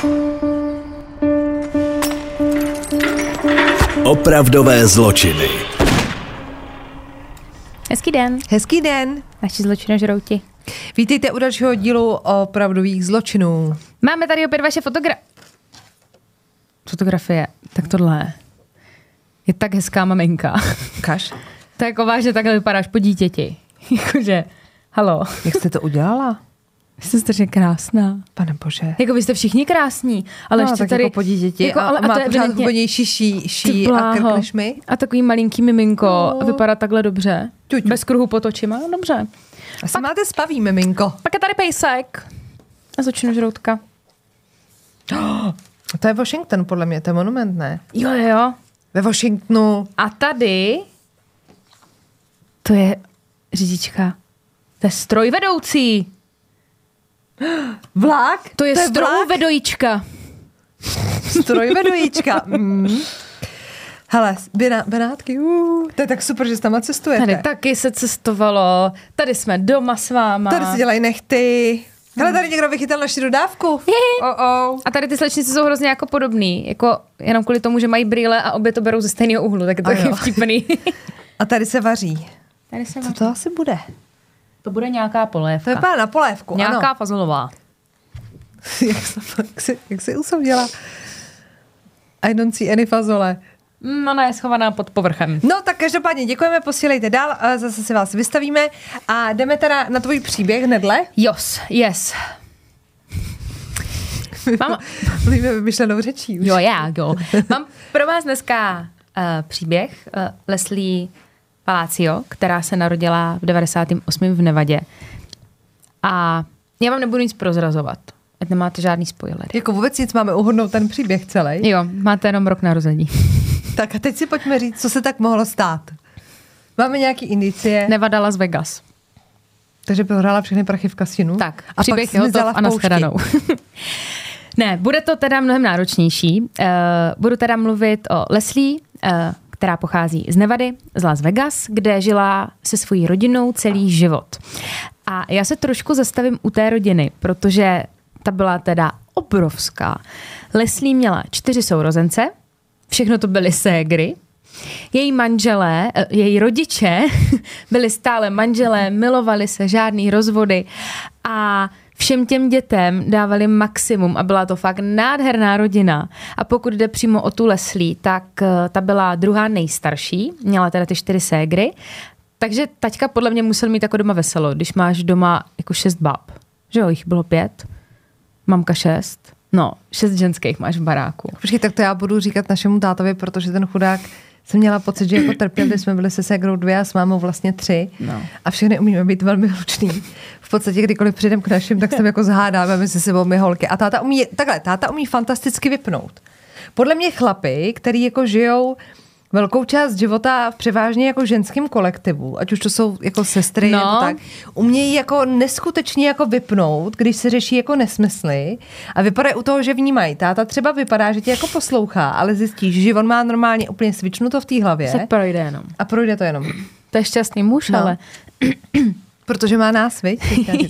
Opravdové zločiny. Hezký den. Hezký den. Naši zločinožrouti. Vítejte u dalšího dílu opravdových zločinů. Máme tady opět vaše fotografie. Tak tohle je tak hezká maminka. Kaž? Taková, že takhle vypadáš po dítěti. Jakože, halo. Jak jste to udělala? Jste strašně krásná. Pane bože. Jako vy jste všichni krásní, ale ještě tak tady... jako po dítěti jako, a má pořád hubenější ší a krk než my. A takový malinký miminko vypadá takhle dobře. Ťuťu. Bez kruhu pod očima, dobře. Asi máte spavý miminko. Pak je tady pejsek. A zločinožroutka. To je Washington, podle mě, to je monument, ne? Jo. Ve Washingtonu. A tady to je řidička. To je strojvedoucí. Vlak? To je strojvedojíčka. Strojvedojíčka. Hele, Benátky, to je tak super, že s tam cestujete. Tady taky se cestovalo, tady jsme doma s váma. Tady se dělají nechty. Hele, tady někdo vychytal naši dodávku. A tady ty slečnice jsou hrozně jako podobný, jako jenom kvůli tomu, že mají brýle a obě to berou ze stejného úhlu, tak je to taky vtipný. A tady se vaří. Co to asi bude? To bude nějaká polévka. To vypadá na polévku, nějaká ano. fazolová. jak se usoudila? I don't see any fazole. Ona je schovaná pod povrchem. No tak každopádně děkujeme, posílejte dál, a zase si vás vystavíme a jdeme teda na tvůj příběh hnedle. Yes. Mluvíme vymyšlenou řečí už. Jo. Mám pro vás dneska příběh Leslie Palacio, která se narodila v 98. v Nevadě. A já vám nebudu nic prozrazovat, ať nemáte žádný spoiler. Jako vůbec nic, máme uhodnout ten příběh celý. Jo, máte jenom rok narození. Tak a teď si pojďme říct, co se tak mohlo stát. Máme nějaký indicie. Nevada Las Vegas. Takže prohrála všechny prachy v kasinu. Tak, a příběh je hotov a nashledanou. Ne, bude to teda mnohem náročnější. Budu teda mluvit o Leslie, která pochází z Nevady, z Las Vegas, kde žila se svojí rodinou celý život. A já se trošku zastavím u té rodiny, protože ta byla teda obrovská. Leslie měla 4 sourozence, všechno to byly ségry. Její manželé, její rodiče byli stále manželé, milovali se, žádný rozvody a všem těm dětem dávali maximum a byla to fakt nádherná rodina. A pokud jde přímo o tu Leslie, tak ta byla druhá nejstarší, měla teda ty 4 ségry, takže taťka podle mě musel mít jako doma veselo, když máš doma jako 6 bab. Že jo, jich bylo 5, mamka 6, 6 ženských máš v baráku. Počkej, tak to já budu říkat našemu tátovi, protože ten chudák jsem měla pocit, že jako trpěl, když jsme byli se ségrou 2 a s mámou vlastně 3 a všechny umíme být velmi hlučný. V podstatě kdykoliv přijdem k našim, tak se jako zhádáme mezi sebou my holky. A táta umí fantasticky vypnout. Podle mě chlapy, který jako žijou velkou část života v převážně jako ženském kolektivu, ať už to jsou jako sestry nebo tak, umějí jako neskutečně jako vypnout, když se řeší jako nesmysly a vypadají u toho, že vnímají. Táta třeba vypadá, že tě jako poslouchá, ale zjistíš, že on má normálně úplně svičnuto v té hlavě. Se projde jenom. A projde to jenom. To je šťastný muž, ale... Protože má nás, viď?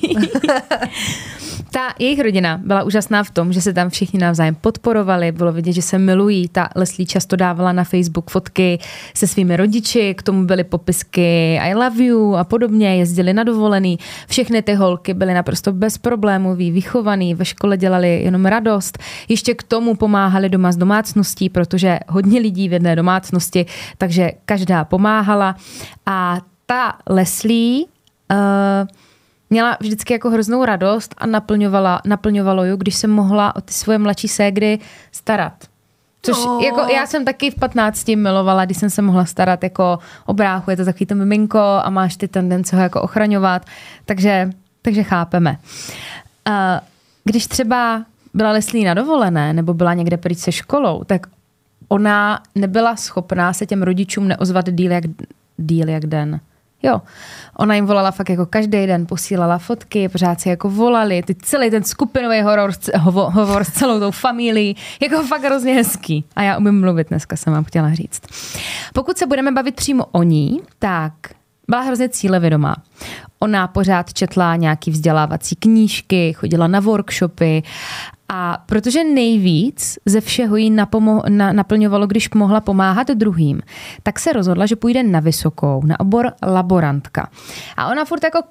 Ta jejich rodina byla úžasná v tom, že se tam všichni navzájem podporovali, bylo vidět, že se milují. Ta Leslie často dávala na Facebook fotky se svými rodiči, k tomu byly popisky I love you a podobně, jezdili na dovolený. Všechny ty holky byly naprosto bezproblémový, vychovaný, ve škole dělali jenom radost. Ještě k tomu pomáhali doma s domácností, protože hodně lidí v jedné domácnosti, takže každá pomáhala. A ta Leslie měla vždycky jako hroznou radost a naplňovalo ju, když se mohla o ty svoje mladší ségry starat. Což jako já jsem taky v 15 milovala, když jsem se mohla starat jako o bráchu, je to takový to miminko a máš ty tendence ho jako ochraňovat, takže chápeme. Když třeba byla Leslie na dovolené nebo byla někde pryč se školou, tak ona nebyla schopná se těm rodičům neozvat díl jak den. Jo, ona jim volala fakt jako každý den, posílala fotky, pořád si jako volali, celý ten skupinový hovor s celou tou familií, jako fakt hrozně hezký. A já umím mluvit dneska, jsem vám chtěla říct. Pokud se budeme bavit přímo o ní, tak byla hrozně cílevědomá. Ona pořád četla nějaký vzdělávací knížky, chodila na workshopy a protože nejvíc ze všeho jí naplňovalo, když mohla pomáhat druhým, tak se rozhodla, že půjde na vysokou, na obor laborantka. A ona furt jako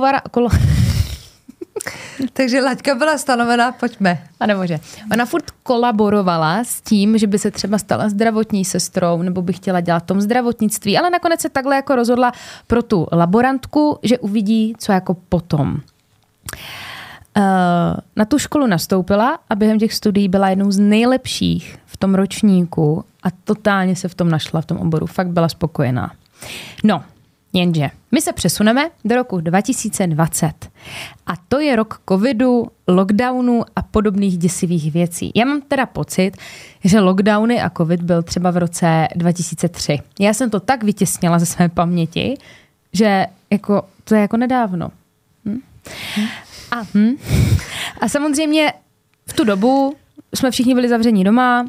Takže laťka byla stanovená, pojďme. A nemůže. Ona furt kolaborovala s tím, že by se třeba stala zdravotní sestrou, nebo by chtěla dělat v tom zdravotnictví, ale nakonec se takhle jako rozhodla pro tu laborantku, že uvidí, co jako potom. Na tu školu nastoupila a během těch studií byla jednou z nejlepších v tom ročníku a totálně se v tom našla, v tom oboru. Fakt byla spokojená. No, jenže my se přesuneme do roku 2020. A to je rok covidu, lockdownu a podobných děsivých věcí. Já mám teda pocit, že lockdowny a covid byl třeba v roce 2003. Já jsem to tak vytěsnila ze své paměti, že jako, to je jako nedávno. A samozřejmě v tu dobu jsme všichni byli zavření doma,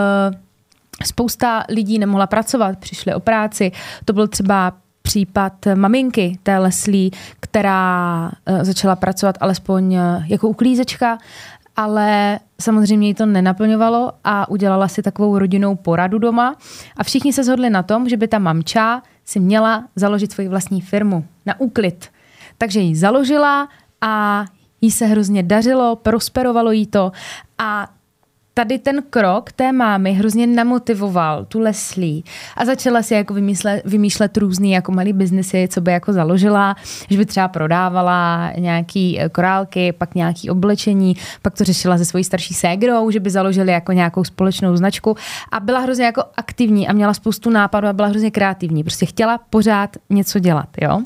spousta lidí nemohla pracovat, přišli o práci. To byl třeba případ maminky té Leslie, která začala pracovat alespoň jako uklízečka, ale samozřejmě jí to nenaplňovalo a udělala si takovou rodinnou poradu doma a všichni se shodli na tom, že by ta mamča si měla založit svoji vlastní firmu na úklid. Takže ji založila a jí se hrozně dařilo, prosperovalo jí to a tady ten krok té mámy hrozně namotivoval tu Leslie a začala si jako vymýšlet různý jako malý biznesy, co by jako založila, že by třeba prodávala nějaký korálky, pak nějaký oblečení, pak to řešila se svojí starší ségrou, že by založili jako nějakou společnou značku a byla hrozně jako aktivní a měla spoustu nápadů a byla hrozně kreativní. Prostě chtěla pořád něco dělat, jo.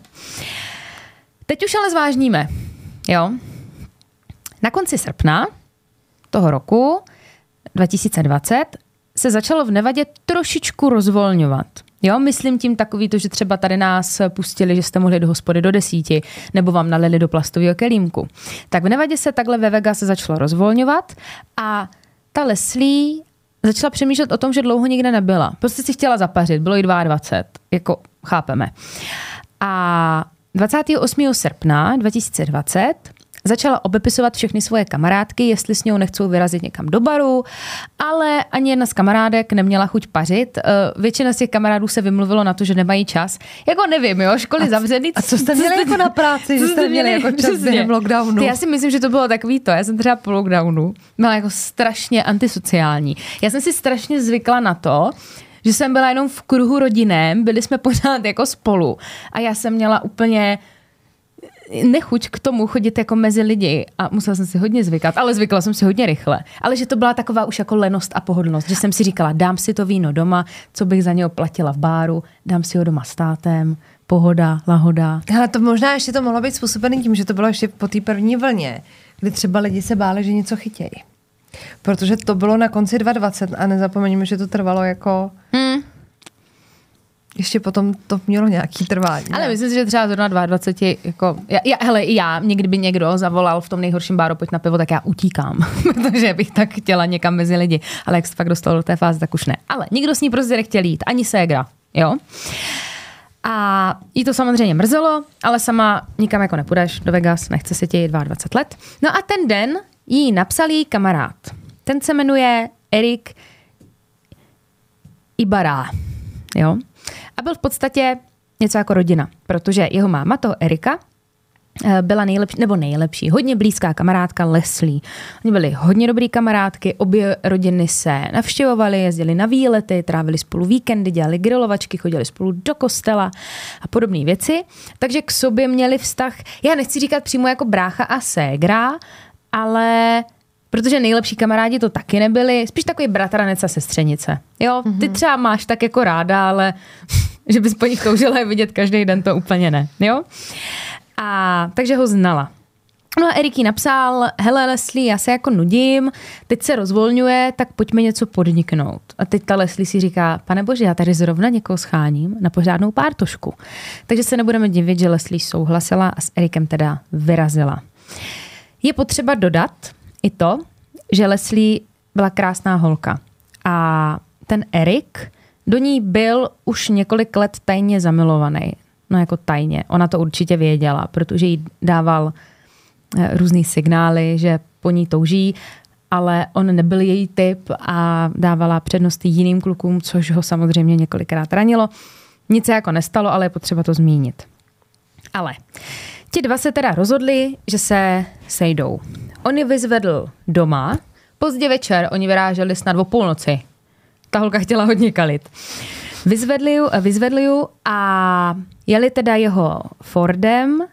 Teď už ale zvážníme, jo. Na konci srpna toho roku 2020 se začalo v Nevadě trošičku rozvolňovat. Jo, myslím tím takový to, že třeba tady nás pustili, že jste mohli do hospody do 10, nebo vám nalili do plastového kelímku. Tak v Nevadě se takhle ve Vegas se začalo rozvolňovat a ta Leslie začala přemýšlet o tom, že dlouho nikde nebyla. Prostě si chtěla zapařit, bylo jí 22, jako chápeme. A 28. srpna 2020 začala obepisovat všechny svoje kamarádky, jestli s ňou nechcou vyrazit někam do baru, ale ani jedna z kamarádek neměla chuť pařit. Většina z těch kamarádů se vymluvilo na to, že nemají čas. Jako nevím, jo, školy zavřený. A co jste měli jako na práci, že jste měli jako čas během lockdownu? Já si myslím, že to bylo takový to. Já jsem třeba po lockdownu byla jako strašně antisociální. Já jsem si strašně zvykla na to, že jsem byla jenom v kruhu rodinném, byli jsme pořád jako spolu a já jsem měla úplně nechuť k tomu chodit jako mezi lidi a musela jsem si hodně zvykat, ale zvykla jsem si hodně rychle. Ale že to byla taková už jako lenost a pohodlnost, že jsem si říkala, dám si to víno doma, co bych za něho platila v báru, dám si ho doma s tátem, pohoda, lahoda. Ale to možná ještě to mohlo být způsobený tím, že to bylo ještě po té první vlně, kdy třeba lidi se báli, že něco chytějí. Protože to bylo na konci 2020 a nezapomeňme, že to trvalo jako... Ještě potom to mělo nějaký trvání. Ale myslím si, že třeba zrovna 22, jako, já, někdy by někdo zavolal v tom nejhorším báru, pojď na pivo, tak já utíkám, protože bych tak chtěla někam mezi lidi. Ale jak se fakt dostalo do té fáze, tak už ne. Ale nikdo s ní prostě nechtěl jít, ani ségra, jo. A jí to samozřejmě mrzelo, ale sama nikam jako nepůjdeš do Vegas, nechce se tě 22 let. No a ten den jí napsal její kamarád. Ten se jmenuje Erik Ibarra, jo. A byl v podstatě něco jako rodina, protože jeho máma, toho Erika, byla nejlepší, hodně blízká kamarádka Leslie. Oni byli hodně dobrý kamarádky, obě rodiny se navštěvovaly, jezdili na výlety, trávili spolu víkendy, dělali grilovačky, chodili spolu do kostela a podobné věci. Takže k sobě měli vztah, já nechci říkat přímo jako brácha a ségra, ale... Protože nejlepší kamarádi to taky nebyli, spíš takový bratranec a sestřenice. Jo, ty třeba máš tak jako ráda, ale že bys po nich toužila je vidět každý den, to úplně ne. Jo? A takže ho znala. No a Erik jí napsal, hele Leslie, já se jako nudím, teď se rozvolňuje, tak pojďme něco podniknout. A teď ta Leslie si říká, pane bože, já tady zrovna někoho scháním na pořádnou pártošku. Takže se nebudeme divit, že Leslie souhlasila a s Erikem teda vyrazila. Je potřeba dodat i to, že Leslie byla krásná holka a ten Erik do ní byl už několik let tajně zamilovaný. No jako tajně. Ona to určitě věděla, protože jí dával různý signály, že po ní touží, ale on nebyl její typ a dávala přednost jiným klukům, což ho samozřejmě několikrát ranilo. Nic se jako nestalo, ale je potřeba to zmínit. Ale ti dva se teda rozhodli, že se sejdou. On ji vyzvedl doma, pozdě večer, oni vyráželi snad o půlnoci. Ta holka chtěla hodně kalit. Vyzvedli ju a jeli teda jeho Fordem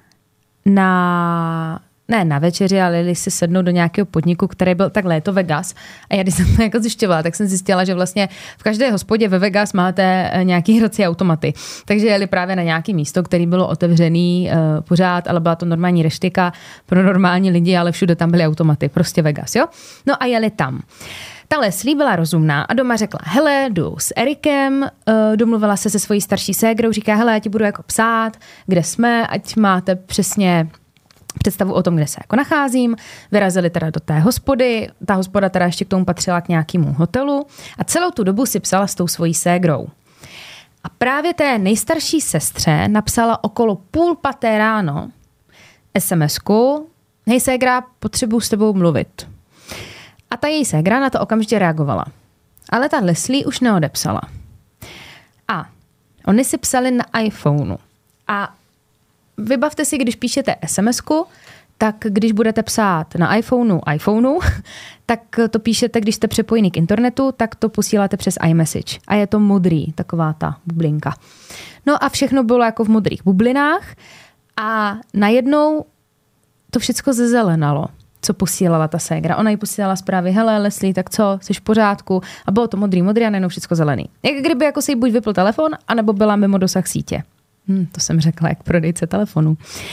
na večeři, ale jeli si sednout do nějakého podniku, který byl takhle, je to Vegas. A já když jsem to jako zjišťovala, tak jsem zjistila, že vlastně v každé hospodě ve Vegas máte nějaký hrací automaty. Takže jeli právě na nějaké místo, které bylo otevřený pořád, ale byla to normální reštika pro normální lidi, ale všude tam byly automaty. Prostě Vegas, jo? No a jeli tam. Ta Leslie byla rozumná a doma řekla, hele, jdu s Erikem, domluvila se svojí starší ségrou, říká, hele, já ti budu jako psát, kde jsme, ať máte přesně představu o tom, kde se jako nacházím. Vyrazili teda do té hospody, ta hospoda teda ještě k tomu patřila k nějakému hotelu a celou tu dobu si psala s tou svojí ségrou. A právě té nejstarší sestře napsala okolo 4:30 ráno SMS-ku, hej ségra, potřebuji s tebou mluvit. A ta její ségra na to okamžitě reagovala. Ale ta Leslie už neodepsala. A oni si psali na iPhoneu. A vybavte si, když píšete SMS-ku, tak když budete psát na iPhoneu, tak to píšete, když jste přepojení k internetu, tak to posíláte přes iMessage. A je to modrý, taková ta bublinka. No a všechno bylo jako v modrých bublinách a najednou to všecko zezelenalo, co posílala ta ségra. Ona jí posílala zprávy, hele Leslie, tak co, jsi v pořádku? A bylo to modrý a najednou všecko zelený. Jak kdyby jako se jí buď vypl telefon, anebo byla mimo dosah sítě. To jsem řekla, jak prodejce telefonu.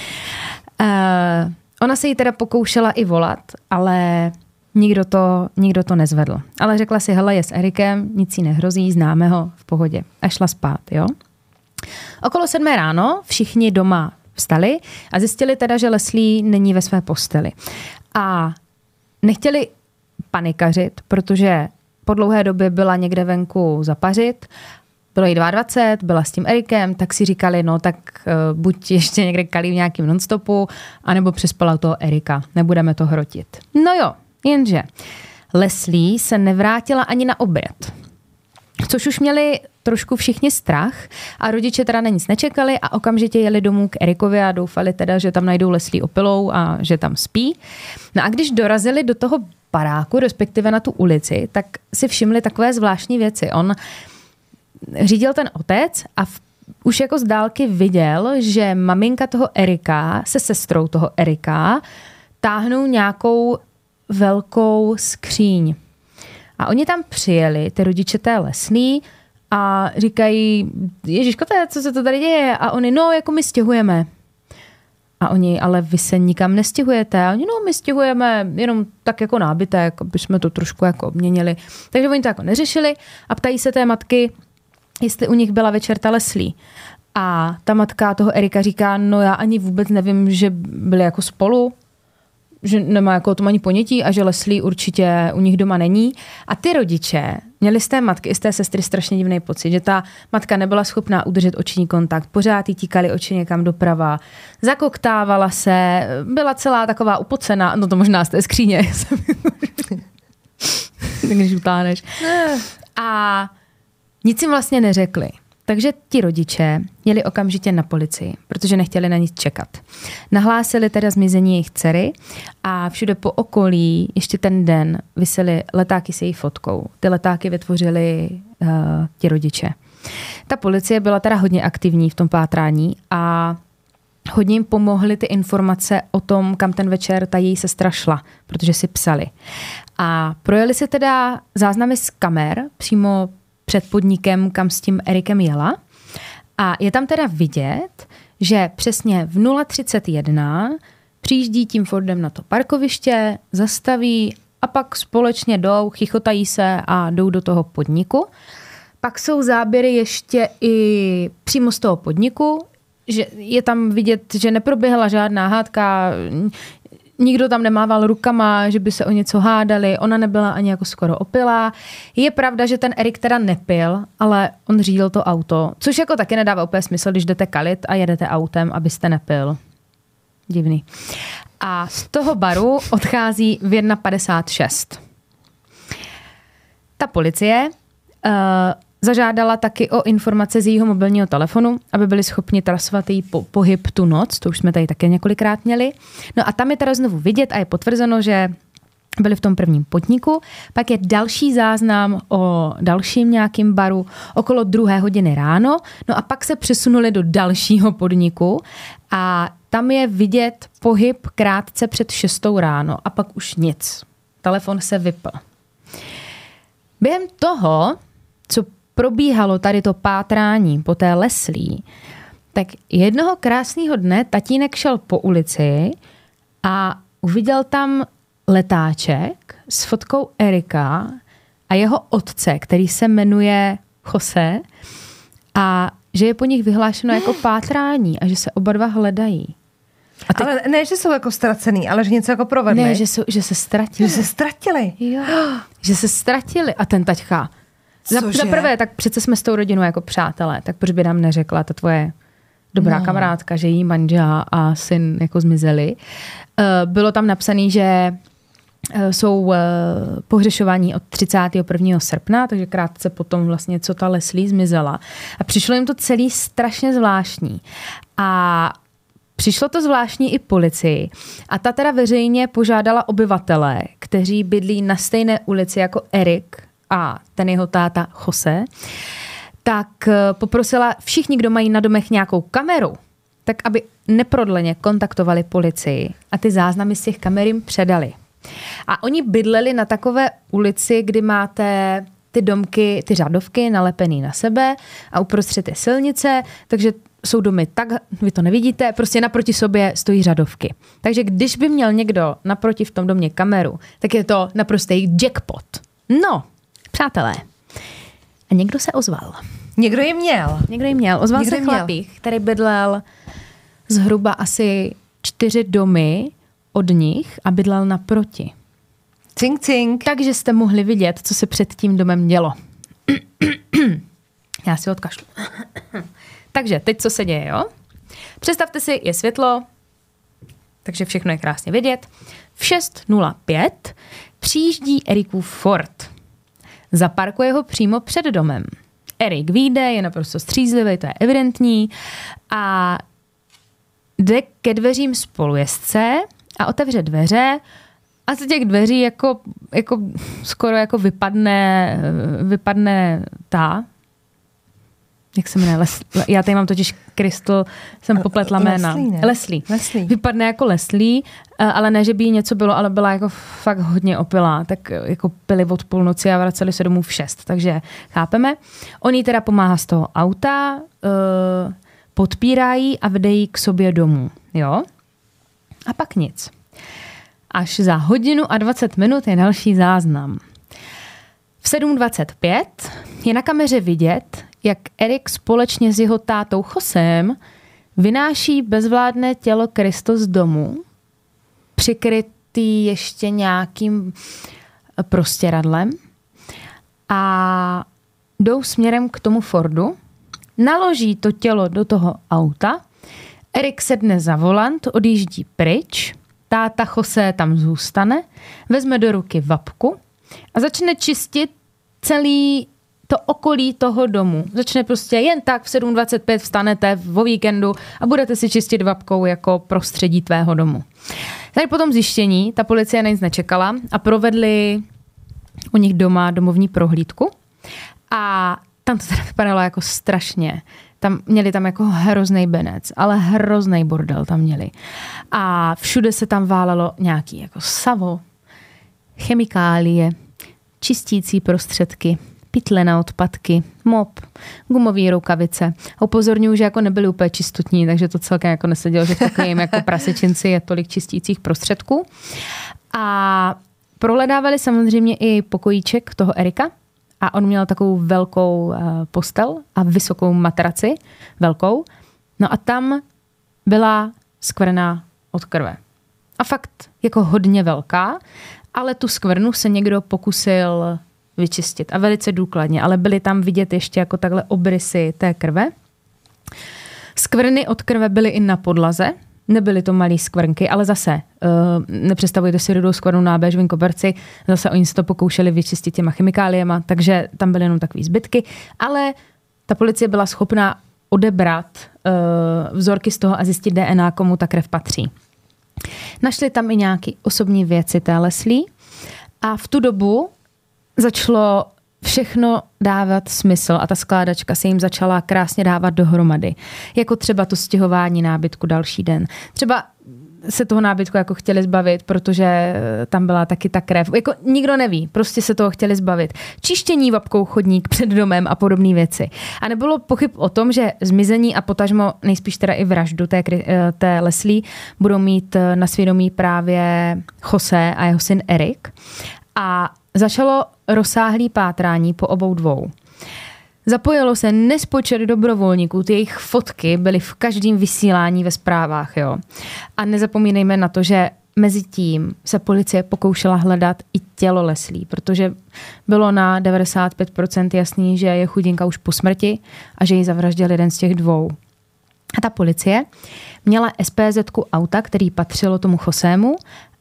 Ona se jí teda pokoušela i volat, ale nikdo to nezvedl. Ale řekla si, hele, je s Erikem, nic jí nehrozí, známe ho, v pohodě. A šla spát, jo. Okolo 7 ráno všichni doma vstali a zjistili teda, že Leslie není ve své posteli. A nechtěli panikařit, protože po dlouhé době byla někde venku zapařit. Bylo jí 22, byla s tím Erikem, tak si říkali, no tak buď ještě někde kalí v nějakým nonstopu, anebo přespala toho Erika. Nebudeme to hrotit. No jo, jenže Leslie se nevrátila ani na oběd. Což už měli trošku všichni strach a rodiče teda na nic nečekali a okamžitě jeli domů k Erikovi a doufali teda, že tam najdou Leslie opilou a že tam spí. No a když dorazili do toho baráku, respektive na tu ulici, tak si všimli takové zvláštní věci. On řídil ten otec a už jako z dálky viděl, že maminka toho Erika se sestrou toho Erika táhnou nějakou velkou skříň. A oni tam přijeli, ty rodiče té Leslie, a říkají, Ježiško, co se to tady děje? A oni, no, jako my stěhujeme. A oni, ale vy se nikam nestěhujete. A oni, no, my stěhujeme jenom tak jako nábytek, aby jsme to trošku jako obměnili. Takže oni to jako neřešili a ptají se té matky, jestli u nich byla večer ta Leslie. A ta matka toho Erika říká, no já ani vůbec nevím, že byli jako spolu, že nemá jako o tom ani ponětí a že Leslie určitě u nich doma není. A ty rodiče měli z té matky i z té sestry strašně divný pocit, že ta matka nebyla schopná udržet oční kontakt, pořád jí tíkaly oči někam doprava, zakoktávala se, byla celá taková upocená, no to možná z té skříně, když utáhneš. A nic jim vlastně neřekli. Takže ti rodiče jeli okamžitě na policii, protože nechtěli na nic čekat. Nahlásili teda zmizení jejich dcery a všude po okolí ještě ten den visely letáky s její fotkou. Ty letáky vytvořili ti rodiče. Ta policie byla teda hodně aktivní v tom pátrání a hodně jim pomohly ty informace o tom, kam ten večer ta její sestra šla, protože si psali. A projeli se teda záznamy z kamer přímo před podnikem, kam s tím Erikem jela. A je tam teda vidět, že přesně v 0:31 přijíždí tím Fordem na to parkoviště, zastaví a pak společně jdou, chichotají se a jdou do toho podniku. Pak jsou záběry ještě i přímo z toho podniku, že je tam vidět, že neproběhla žádná hádka, nikdo tam nemával rukama, že by se o něco hádali, ona nebyla ani jako skoro opilá. Je pravda, že ten Erik teda nepil, ale on řídil to auto, což jako taky nedává úplně smysl, když jdete kalit a jedete autem, abyste nepil. Divný. A z toho baru odchází v 1:56. Ta policie zažádala taky o informace z jejího mobilního telefonu, aby byli schopni trasovat její pohyb tu noc, to už jsme tady také několikrát měli. No a tam je teda znovu vidět a je potvrzeno, že byli v tom prvním podniku. Pak je další záznam o dalším nějakým baru okolo 2:00 ráno. No a pak se přesunuli do dalšího podniku a tam je vidět pohyb krátce před 6:00 ráno a pak už nic. Telefon se vypl. Během toho, co probíhalo tady to pátrání po té Leslie, tak jednoho krásného dne tatínek šel po ulici a uviděl tam letáček s fotkou Erika a jeho otce, který se jmenuje Jose, a že je po nich vyhlášeno jako pátrání a že se oba dva hledají. Ale ne, že jsou jako ztracený, ale že něco jako provedli. Ne, že se ztratili. Že se ztratili. Jo. Že se ztratili. A ten taťka. Za prvé, tak přece jsme s tou rodinou jako přátelé, tak proč by nám neřekla ta tvoje dobrá kamarádka, že její manžel a syn jako zmizeli. Bylo tam napsané, že jsou pohřešovaní od 31. srpna, takže krátce potom vlastně, co ta Leslie zmizela. A přišlo jim to celý strašně zvláštní. A přišlo to zvláštní i policii. A ta teda veřejně požádala obyvatele, kteří bydlí na stejné ulici jako Erik a ten jeho táta Jose, tak poprosila všichni, kdo mají na domech nějakou kameru, tak aby neprodleně kontaktovali policii a ty záznamy z těch kamer jim předali. A oni bydleli na takové ulici, kdy máte ty domky, ty řadovky nalepený na sebe a uprostřed je silnice, takže jsou domy tak, vy to nevidíte, prostě naproti sobě stojí řadovky. Takže když by měl někdo naproti v tom domě kameru, tak je to naprostý jackpot. No, přátelé. A někdo se ozval. Někdo ji měl. Ozval se chlapík, který bydlel zhruba asi 4 domy od nich a bydlel naproti. Cink, cink. Takže jste mohli vidět, co se před tím domem dělo. Já si odkašlu. Takže teď co se děje, jo? Představte si, je světlo, takže všechno je krásně vidět. V 6:05 přijíždí Erikův Ford. Zaparkuje ho přímo před domem. Erik vyjde, je naprosto střízlivý, to je evidentní, a jde ke dveřím spolujezdce a otevře dveře a z těch dveří jako skoro jako vypadne ta, jak se jmenuje, já tady mám totiž Crystal, jsem popletla jména. Leslie. Vypadne jako Leslie, ale ne, že by jí něco bylo, ale byla jako fakt hodně opilá, tak jako pili od půlnoci a vraceli se domů v 6, takže chápeme. On jí teda pomáhá z toho auta, podpírá jí a vede jí k sobě domů, jo? A pak nic. Až za 1:20 je další záznam. V 7:25 je na kameře vidět, jak Erik společně s jeho tátou Josem vynáší bezvládné tělo Crystal z domu, přikrytý ještě nějakým prostěradlem, a jdou směrem k tomu Fordu, naloží to tělo do toho auta, Erik sedne za volant, odjíždí pryč, táta Jose tam zůstane, vezme do ruky vapku a začne čistit celý to okolí toho domu. Začne prostě jen tak v 7:25 vstanete o víkendu a budete si čistit vapkou jako prostředí tvého domu. Tady po tom zjištění ta policie na nic nečekala a provedli u nich doma domovní prohlídku a tam to teda vypadalo jako strašně. Měli tam jako hrozný benec, ale hrozný bordel tam měli. A všude se tam válelo nějaký jako savo, chemikálie, čistící prostředky, pytle na odpadky, mop, gumové rukavice. Upozorňuji, že jako nebyli úplně čistotní, takže to celkem jako nesedělo, že v takovým jako prasečinci je tolik čistících prostředků. A prohledávali samozřejmě i pokojíček toho Erika a on měl takovou velkou postel a vysokou matraci, velkou. No a tam byla skvrna od krve. A fakt jako hodně velká, ale tu skvrnu se někdo pokusil vyčistit a velice důkladně, ale byly tam vidět ještě jako takhle obrysy té krve. Skvrny od krve byly i na podlaze, nebyly to malé skvrnky, ale zase nepředstavujte si rudou skvrnu na béžovém koberci, zase oni se to pokoušeli vyčistit těma chemikáliema, takže tam byly jenom takové zbytky, ale ta policie byla schopná odebrat vzorky z toho a zjistit DNA, komu ta krev patří. Našli tam i nějaké osobní věci té Leslie a v tu dobu začalo všechno dávat smysl a ta skládačka se jim začala krásně dávat dohromady. Jako třeba to stěhování nábytku další den. Třeba se toho nábytku jako chtěli zbavit, protože tam byla taky ta krev. Jako nikdo neví, prostě se toho chtěli zbavit. Čištění vapkou chodník před domem a podobné věci. A nebylo pochyb o tom, že zmizení a potažmo nejspíš teda i vraždu té Leslie budou mít na svědomí právě Jose a jeho syn Eric. A začalo rozsáhlé pátrání po obou dvou. Zapojilo se nespočet dobrovolníků, ty jejich fotky byly v každém vysílání ve zprávách. Jo. A nezapomínejme na to, že mezi tím se policie pokoušela hledat i tělo Leslie, protože bylo na 95% jasný, že je chudinka už po smrti a že ji zavraždil jeden z těch dvou. A ta policie měla SPZ-ku auta, který patřilo tomu Josému,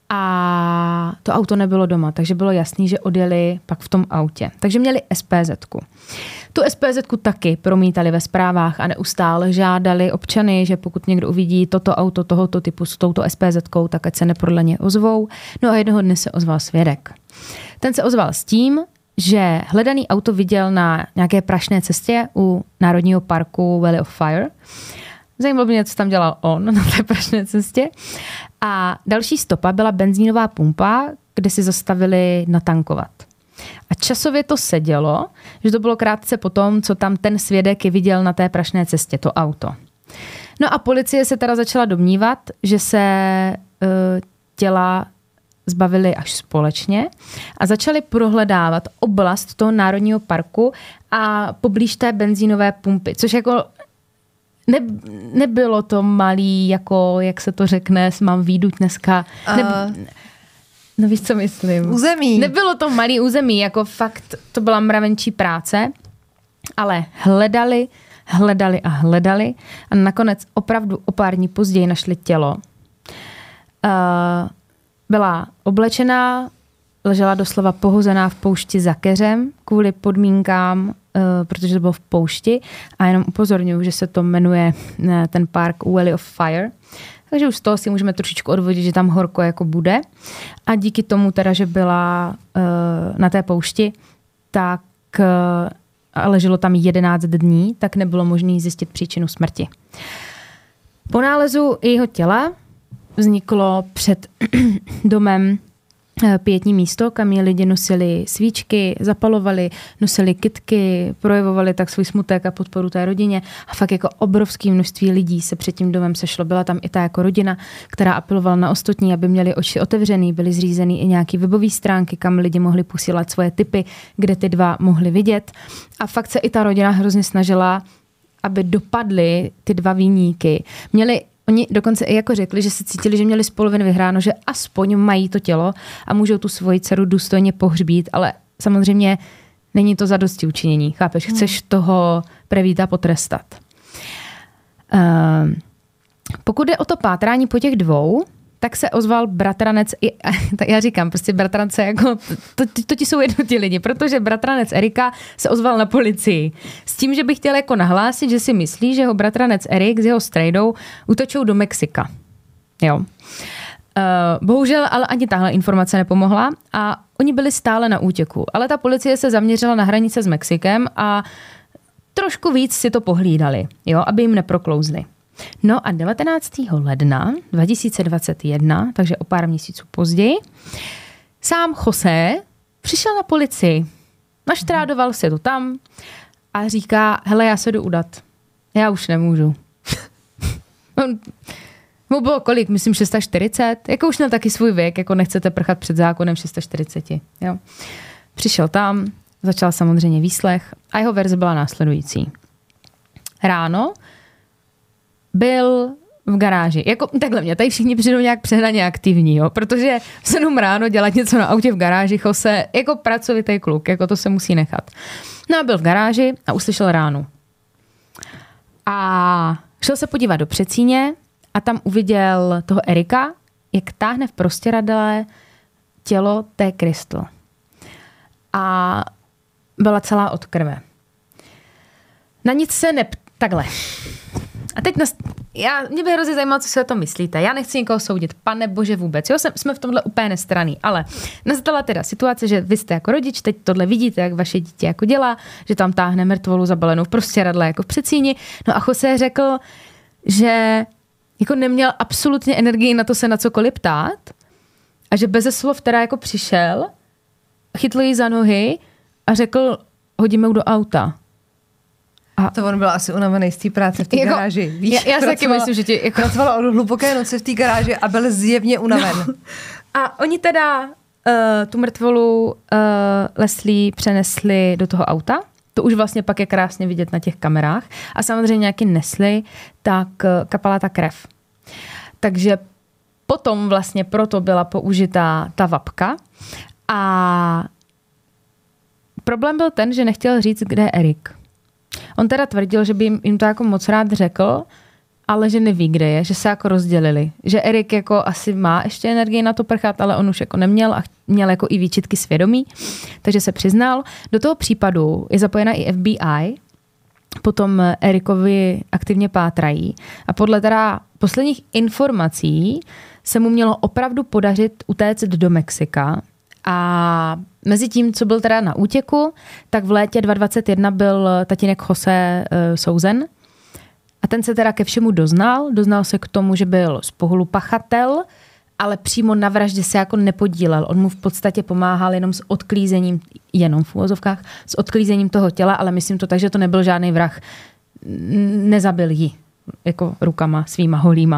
a to auto nebylo doma, takže bylo jasný, že odjeli pak v tom autě. Takže měli SPZ-ku. Tu SPZ-ku taky promítali ve zprávách a neustále žádali občany, že pokud někdo uvidí toto auto tohoto typu s touto SPZ-kou, tak ať se neprodleně ozvou. No a jednoho dne se ozval svědek. Ten se ozval s tím, že hledaný auto viděl na nějaké prašné cestě u Národního parku Valley of Fire. Zajímalo mě, co tam dělal on na té prašné cestě. A další stopa byla benzínová pumpa, kde si zastavili natankovat. A časově to sedělo, že to bylo krátce po tom, co tam ten svědek viděl na té prašné cestě, to auto. No a policie se teda začala domnívat, že se těla zbavili až společně a začali prohledávat oblast toho národního parku a poblíž té benzínové pumpy, což jako nebylo to malý, jako, jak se to řekne, mám výduť dneska. No víš, co myslím? Území. Nebylo to malý území, jako fakt to byla mravenčí práce, ale hledali a nakonec opravdu o pár dní později našli tělo. Byla oblečená, ležela doslova pohozená v poušti za keřem kvůli podmínkám, protože to bylo v poušti a jenom upozorňuji, že se to jmenuje ten park Valley of Fire. Takže už z toho si můžeme trošičku odvodit, že tam horko jako bude. A díky tomu teda, že byla na té poušti, tak leželo tam 11 dní, tak nebylo možné zjistit příčinu smrti. Po nálezu jejího těla vzniklo před domem pietní místo, kam je lidi nosili svíčky, zapalovali, nosili kytky, projevovali tak svůj smutek a podporu té rodině a fakt jako obrovské množství lidí se před tím domem sešlo. Byla tam i ta jako rodina, která apelovala na ostatní, aby měli oči otevřený, byly zřízeny i nějaký webové stránky, kam lidi mohli posílat svoje tipy, kde ty dva mohli vidět. A fakt se i ta rodina hrozně snažila, aby dopadly ty dva viníky. Oni dokonce i jako řekli, že se cítili, že měli z poloviny vyhráno, že aspoň mají to tělo a můžou tu svoji dceru důstojně pohřbít, ale samozřejmě není to zadosti učinění. Chápeš? Chceš toho prevíta potrestat. Pokud jde o to pátrání po těch dvou, tak se ozval bratranec, tak já říkám, prostě bratrance, jako, to ti jsou jednotí lidi, protože bratranec Erika se ozval na policii. S tím, že bych chtěl jako nahlásit, že si myslí, že jeho bratranec Erik s jeho strejdou utečou do Mexika. Jo. Bohužel ale ani tahle informace nepomohla a oni byli stále na útěku. Ale ta policie se zaměřila na hranice s Mexikem a trošku víc si to pohlídali, jo, aby jim neproklouzli. No a 19. ledna 2021, takže o pár měsíců později, sám José přišel na policii. Naštrádoval se to tam a říká, hele, já se jdu udat. Já už nemůžu. Mu bylo kolik? Myslím 640. Jako už měl taky svůj věk, jako nechcete prchat před zákonem 640. Jo. Přišel tam, začal samozřejmě výslech a jeho verze byla následující. Ráno byl v garáži. Jako takhle mě tady všichni přijdou nějak přehnaně aktivní, jo? Protože v 7 ráno dělat něco na autě v garáži, Jose, jako pracovitý kluk, jako to se musí nechat. No a byl v garáži a uslyšel ránu. A šel se podívat do předsíně a tam uviděl toho Erika, jak táhne v prostěradle tělo té Crystal. A byla celá od krve. Na nic se takhle. A teď mě by hrozně zajímalo, co si o tom myslíte. Já nechci nikoho soudit, pane bože vůbec. Jo, jsme v tomhle úplně nestranný, ale nastala teda situace, že vy jste jako rodič, teď tohle vidíte, jak vaše dítě jako dělá, že tam táhne mrtvolu zabalenou v prostěradle jako v předsíni. No a Jose řekl, že jako neměl absolutně energii na to se na cokoliv ptát a že beze slov teda jako přišel, chytl ji za nohy a řekl, hodíme ho do auta. A to on byl asi unavený z té práce v té garáži. Víš, já si taky myslím, že ti... Pracovala od hluboké noci v té garáži a byl zjevně unaven. No. A oni teda tu mrtvolu Leslie přenesli do toho auta. To už vlastně pak je krásně vidět na těch kamerách. A samozřejmě jak ji nesli, tak kapala ta krev. Takže potom vlastně proto byla použitá ta vapka. A problém byl ten, že nechtěl říct, kde je Erik. On teda tvrdil, že by jim to jako moc rád řekl, ale že neví, kde je, že se jako rozdělili. Že Erik jako asi má ještě energii na to prchat, ale on už jako neměl a měl jako i výčitky svědomí, takže se přiznal. Do toho případu je zapojena i FBI, potom Erikovi aktivně pátrají a podle teda posledních informací se mu mělo opravdu podařit utéct do Mexika. A mezi tím, co byl teda na útěku, tak v létě 2021 byl tatínek Jose souzen. A ten se teda ke všemu doznal. Doznal se k tomu, že byl spolupachatel, ale přímo na vraždě se jako nepodílel. On mu v podstatě pomáhal jenom s odklízením, jenom v uvozovkách, s odklízením toho těla, ale myslím to tak, že to nebyl žádný vrah. Nezabil ji, jako rukama svýma holýma.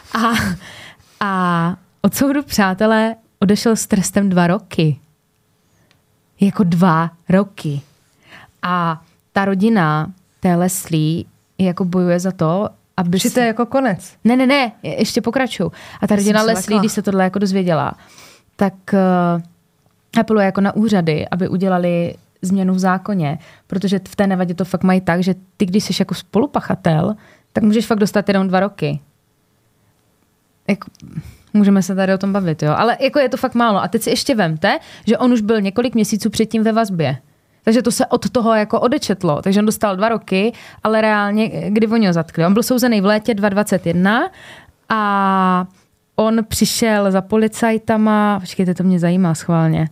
A od soudu, přátelé, odešel s trestem 2 roky. Jako 2 roky. A ta rodina té Leslie jako bojuje za to, aby... To je jako konec. Ne, ještě pokračuju. A ta rodina Leslie, když se tohle jako dozvěděla, tak apeluje jako na úřady, aby udělali změnu v zákoně, protože v té Nevadě to fakt mají tak, že ty, když jsi jako spolupachatel, tak můžeš fakt dostat jenom 2 roky. Jako... Můžeme se tady o tom bavit, jo. Ale jako je to fakt málo. A teď si ještě vemte, že on už byl několik měsíců předtím ve vazbě. Takže to se od toho jako odečetlo. Takže on dostal 2 roky, ale reálně, kdy oni ho zatkli. On byl souzený v létě 2021 a on přišel za policajtama, počkejte, to mě zajímá schválně,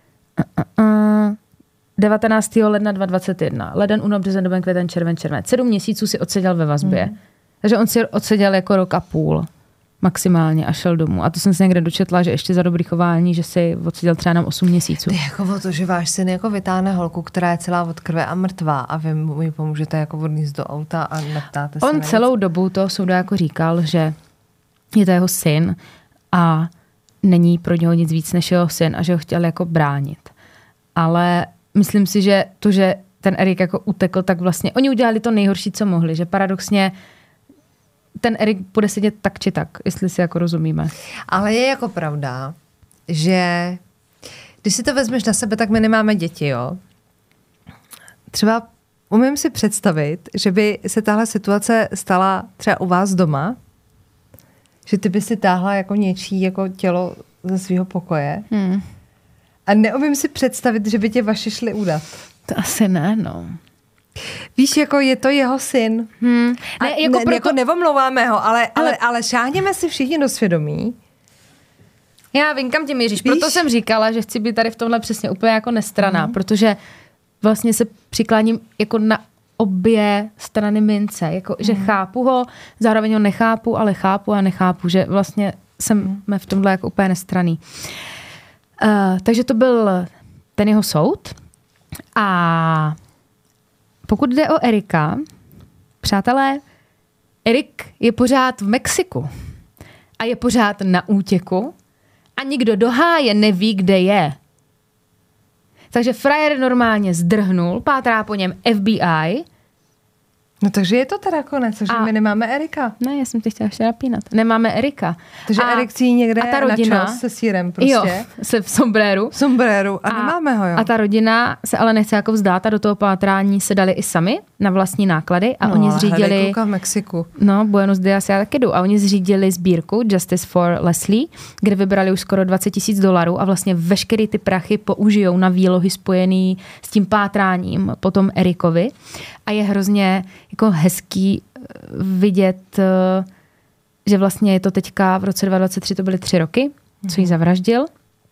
19. ledna 2021. Leden, únor, březen, duben, květen, červen, červenec. 7 měsíců si odseděl ve vazbě. Takže on si odseděl jako 1,5 roku. Maximálně a šel domů. A to jsem se někde dočetla, že ještě za dobrý chování, že si odseděl třeba nám 8 měsíců. To je jako o to, že váš syn jako vytáhne holku, která je celá od krve a mrtvá a vy mu ji pomůžete jako odníst do auta a neptáte se. On celou dobu toho soudu jako říkal, že je to jeho syn a není pro něho nic víc než jeho syn a že ho chtěl jako bránit. Ale myslím si, že to, že ten Erik jako utekl, tak vlastně oni udělali to nejhorší, co mohli. Že paradoxně ten Erik bude sedět tak či tak, jestli si jako rozumíme. Ale je jako pravda, že když si to vezmeš na sebe, tak my nemáme děti, jo. Třeba umím si představit, že by se tahle situace stala třeba u vás doma, že ty by si táhla jako něčí jako tělo ze svého pokoje. A neumím si představit, že by tě vaši šli udat. To asi ne, no. Víš, jako je to jeho syn. Ne, jako proto... jako nevomlouváme ho, ale šáhněme si všichni do svědomí. Já vím, kam tě míříš. Proto jsem říkala, že chci být tady v tomhle přesně úplně jako nestraná, protože vlastně se přikláním jako na obě strany mince. Jako, že chápu ho, zároveň ho nechápu, ale chápu a nechápu, že vlastně jsme v tomhle jako úplně nestraný. Takže to byl ten jeho soud. A pokud jde o Erika, přátelé, Erik je pořád v Mexiku a je pořád na útěku a nikdo do háje neví, kde je. Takže frajer normálně zdrhnul, pátrá po něm FBI No takže je to teda konec, že my nemáme Erika. Ne, já jsem tě chtěla ještě napínat. Nemáme Erika. Takže Erik si někde a ta rodina, načos se sírem prostě. Jo, se v sombréru. A nemáme ho, jo. A ta rodina se ale nechce jako vzdát a do toho pátrání se dali i sami na vlastní náklady a oni zřídili... Kluka v Mexiku. No, Buenos Dias, já taky jdu. A oni zřídili sbírku Justice for Leslie, kde vybrali už skoro $20,000 a vlastně veškeré ty prachy použijou na výlohy spojený s tím pátráním potom Erikovi. A je hrozně jako hezký vidět, že vlastně je to teďka v roce 2023, to byly 3 roky, co jí zavraždil.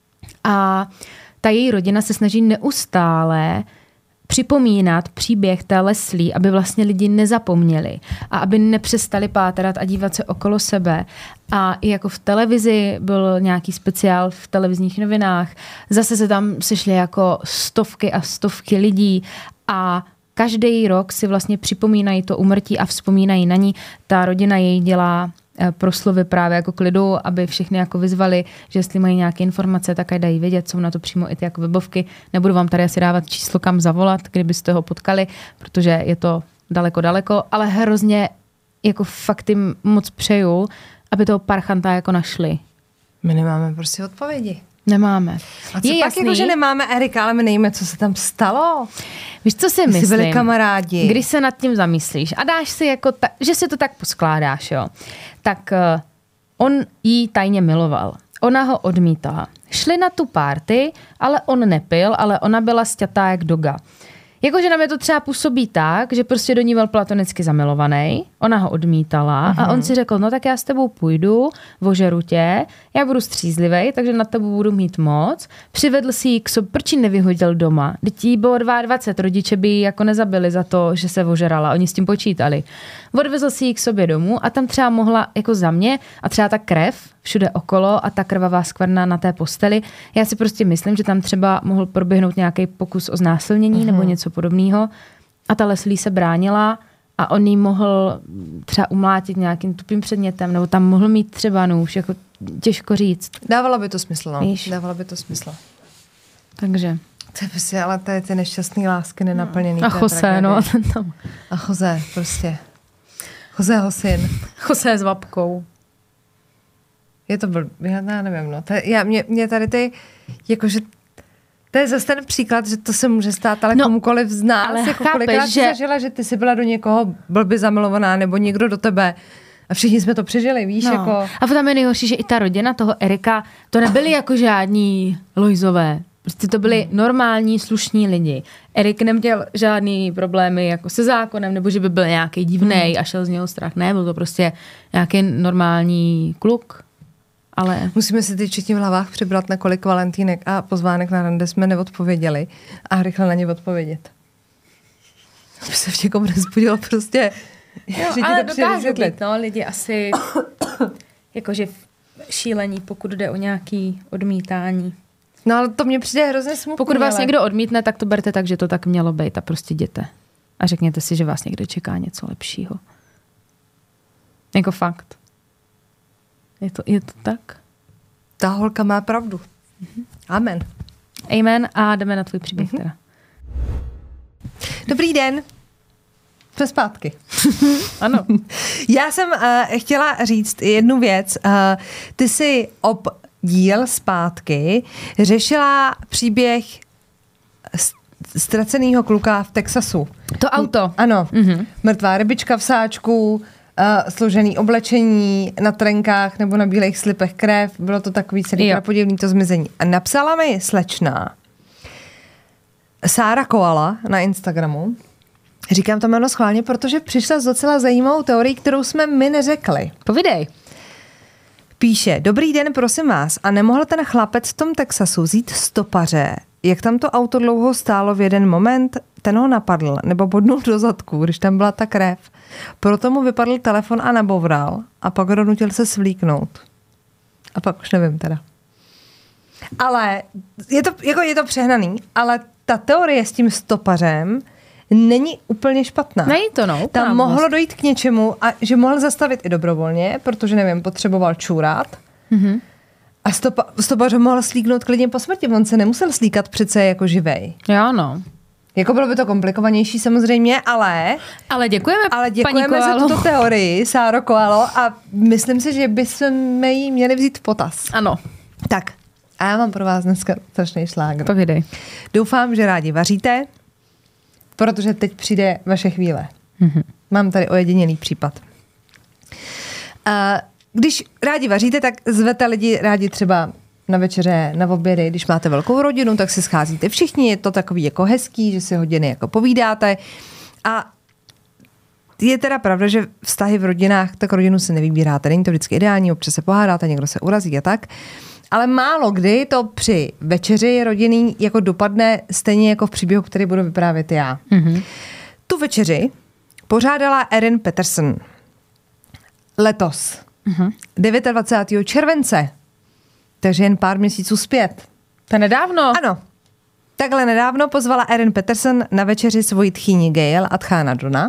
A ta její rodina se snaží neustále připomínat příběh té Leslie, aby vlastně lidi nezapomněli a aby nepřestali pátrat a dívat se okolo sebe. A i jako v televizi byl nějaký speciál v televizních novinách. Zase se tam sešly jako stovky a stovky lidí a každý rok si vlastně připomínají to úmrtí a vzpomínají na ní. Ta rodina jej dělá proslovy právě jako k lidu, aby všechny jako vyzvali, že jestli mají nějaké informace, tak aj dají vědět, jsou na to přímo i ty jako webovky. Nebudu vám tady asi dávat číslo, kam zavolat, kdybyste ho potkali, protože je to daleko, ale hrozně jako fakt jim moc přeju, aby toho parchanta jako našli. My nemáme prostě odpovědi. Nemáme. A co je pak jako, že nemáme Erika, ale my nevíme, co se tam stalo? Víš, co si myslím? Byli kamarádi. Když se nad tím zamyslíš a dáš si jako, že si to tak poskládáš, jo, tak on jí tajně miloval. Ona ho odmítala. Šli na tu party, ale on nepil, ale ona byla sťatá jak doga. Jakože na mě to třeba působí tak, že prostě do ní byl platonicky zamilovaný, ona ho odmítala a on si řekl, no tak já s tebou půjdu, ožeru tě, já budu střízlivej, takže na tebou budu mít moc. Přivedl si ji k sobě, proč ji nevyhodil doma? Teď jí bylo 22, rodiče by ji jako nezabili za to, že se ožerala, oni s tím počítali. Odvezl si ji k sobě domů a tam třeba mohla jako za mě a třeba ta krev všude okolo a ta krvavá skvrna na té posteli. Já si prostě myslím, že tam třeba mohl proběhnout nějaký pokus o znásilnění nebo něco podobného. A ta Leslie se bránila a on jí mohl třeba umlátit nějakým tupým předmětem nebo tam mohl mít třeba nůž, jako těžko říct. Dávalo by to smysl, no. Víš? Dávalo by to smysl. Takže. To je prostě, ale to je ty nešťastný lásky nenaplněný. A Jose, no. A Jose, prostě. Joseho syn. Jose s vapkou. Je to já nevím, no. Mě tady ty, jakože, to je zase ten příklad, že to se může stát, ale komukoliv z nás, ale jako kolikrát jsi zažila, že ty jsi byla do někoho blbě zamilovaná, nebo někdo do tebe a všichni jsme to přežili, víš, jako. A tam je nejhorší, že i ta rodina toho Erika, to nebyli jako žádní Lojzové. Prostě to byli normální, slušní lidi. Erik neměl žádný problémy jako se zákonem, nebo že by byl nějaký divnej a šel z něho strach. Ne, byl to prostě nějaký normální kluk. Ale musíme si teď všichni v hlavách přibrat, na kolik valentínek a pozvánek na rande jsme neodpověděli a rychle na ně odpovědět. Aby se v někom nezbudilo prostě. Jo, ale dokážu být, no, lidi asi jakože šílení, pokud jde o nějaký odmítání. No ale to mně přijde hrozně smutný. Pokud vás někdo odmítne, tak to berte tak, že to tak mělo být a prostě jděte. A řekněte si, že vás někde čeká něco lepšího. Jako fakt. Je to tak? Ta holka má pravdu. Amen. Amen a jdeme na tvůj příběh teda. Dobrý den. Jsme zpátky. Ano. Já jsem chtěla říct jednu věc. Ty jsi díl zpátky řešila příběh ztraceného kluka v Texasu. To auto. Ano. Mrtvá rybička v sáčku, složený oblečení na trenkách nebo na bílých slipech krev. Bylo to takový celý prapodivný to zmizení. A napsala mi slečna Sára Koala na Instagramu. Říkám to jméno schválně, protože přišla s docela zajímavou teorií, kterou jsme my neřekli. Povídej. Píše, dobrý den, prosím vás, a nemohl ten chlapec v tom Texasu vzít stopaře? Jak tam to auto dlouho stálo v jeden moment, ten ho napadl nebo bodnul do zadku, když tam byla ta krev. Proto mu vypadl telefon a nabovral a pak ho donutil se svlíknout. A pak už nevím teda. Ale je to přehnaný, ale ta teorie s tím stopařem není úplně špatná. Není to, no. Tam mohlo dojít k něčemu, a že mohl zastavit i dobrovolně, protože, nevím, potřeboval čůrat. Mm-hmm. A stopař mohl slíknout klidně po smrti. On se nemusel slíkat přece jako živej. Jo, no. Jako bylo by to komplikovanější samozřejmě, ale děkujeme za tuto teorii, Sáro Koalo, a myslím si, že bychom ji měli vzít v potaz. Ano. Tak, a já mám pro vás dneska strašný šlágr. Povídej. Doufám, že rádi vaříte, protože teď přijde vaše chvíle. Mám tady ojedinělý případ. Když rádi vaříte, tak zvete lidi rádi třeba na večeře, na obědy. Když máte velkou rodinu, tak se scházíte všichni. Je to takový jako hezký, že si hodiny jako povídáte. A je teda pravda, že vztahy v rodinách, tak rodinu si nevybíráte. Není to vždycky ideální, občas se pohádáte, někdo se urazí a tak. Ale málo kdy to při večeři rodinný jako dopadne stejně jako v příběhu, který budu vyprávět já. Tu večeři pořádala Erin Peterson letos. 29. července. Takže jen pár měsíců zpět. To nedávno. Ano. Takhle nedávno pozvala Erin Peterson na večeři svoji tchýni Gail a tchána Donna,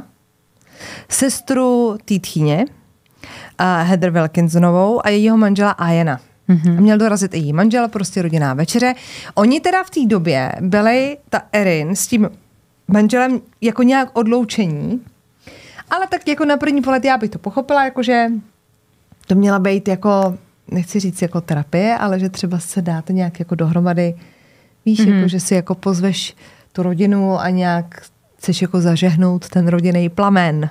sestru té tchýně, Heather Wilkinsonovou a jejího manžela Iana. Měl dorazit i její manžel, prostě rodinná večeře. Oni teda v té době byli, ta Erin s tím manželem jako nějak odloučení, ale tak jako na první pohled já bych to pochopila, jakože to měla být jako, nechci říct jako terapie, ale že třeba se dáte nějak jako dohromady, víš, jako že si jako pozveš tu rodinu a nějak chceš jako zažehnout ten rodinný plamen.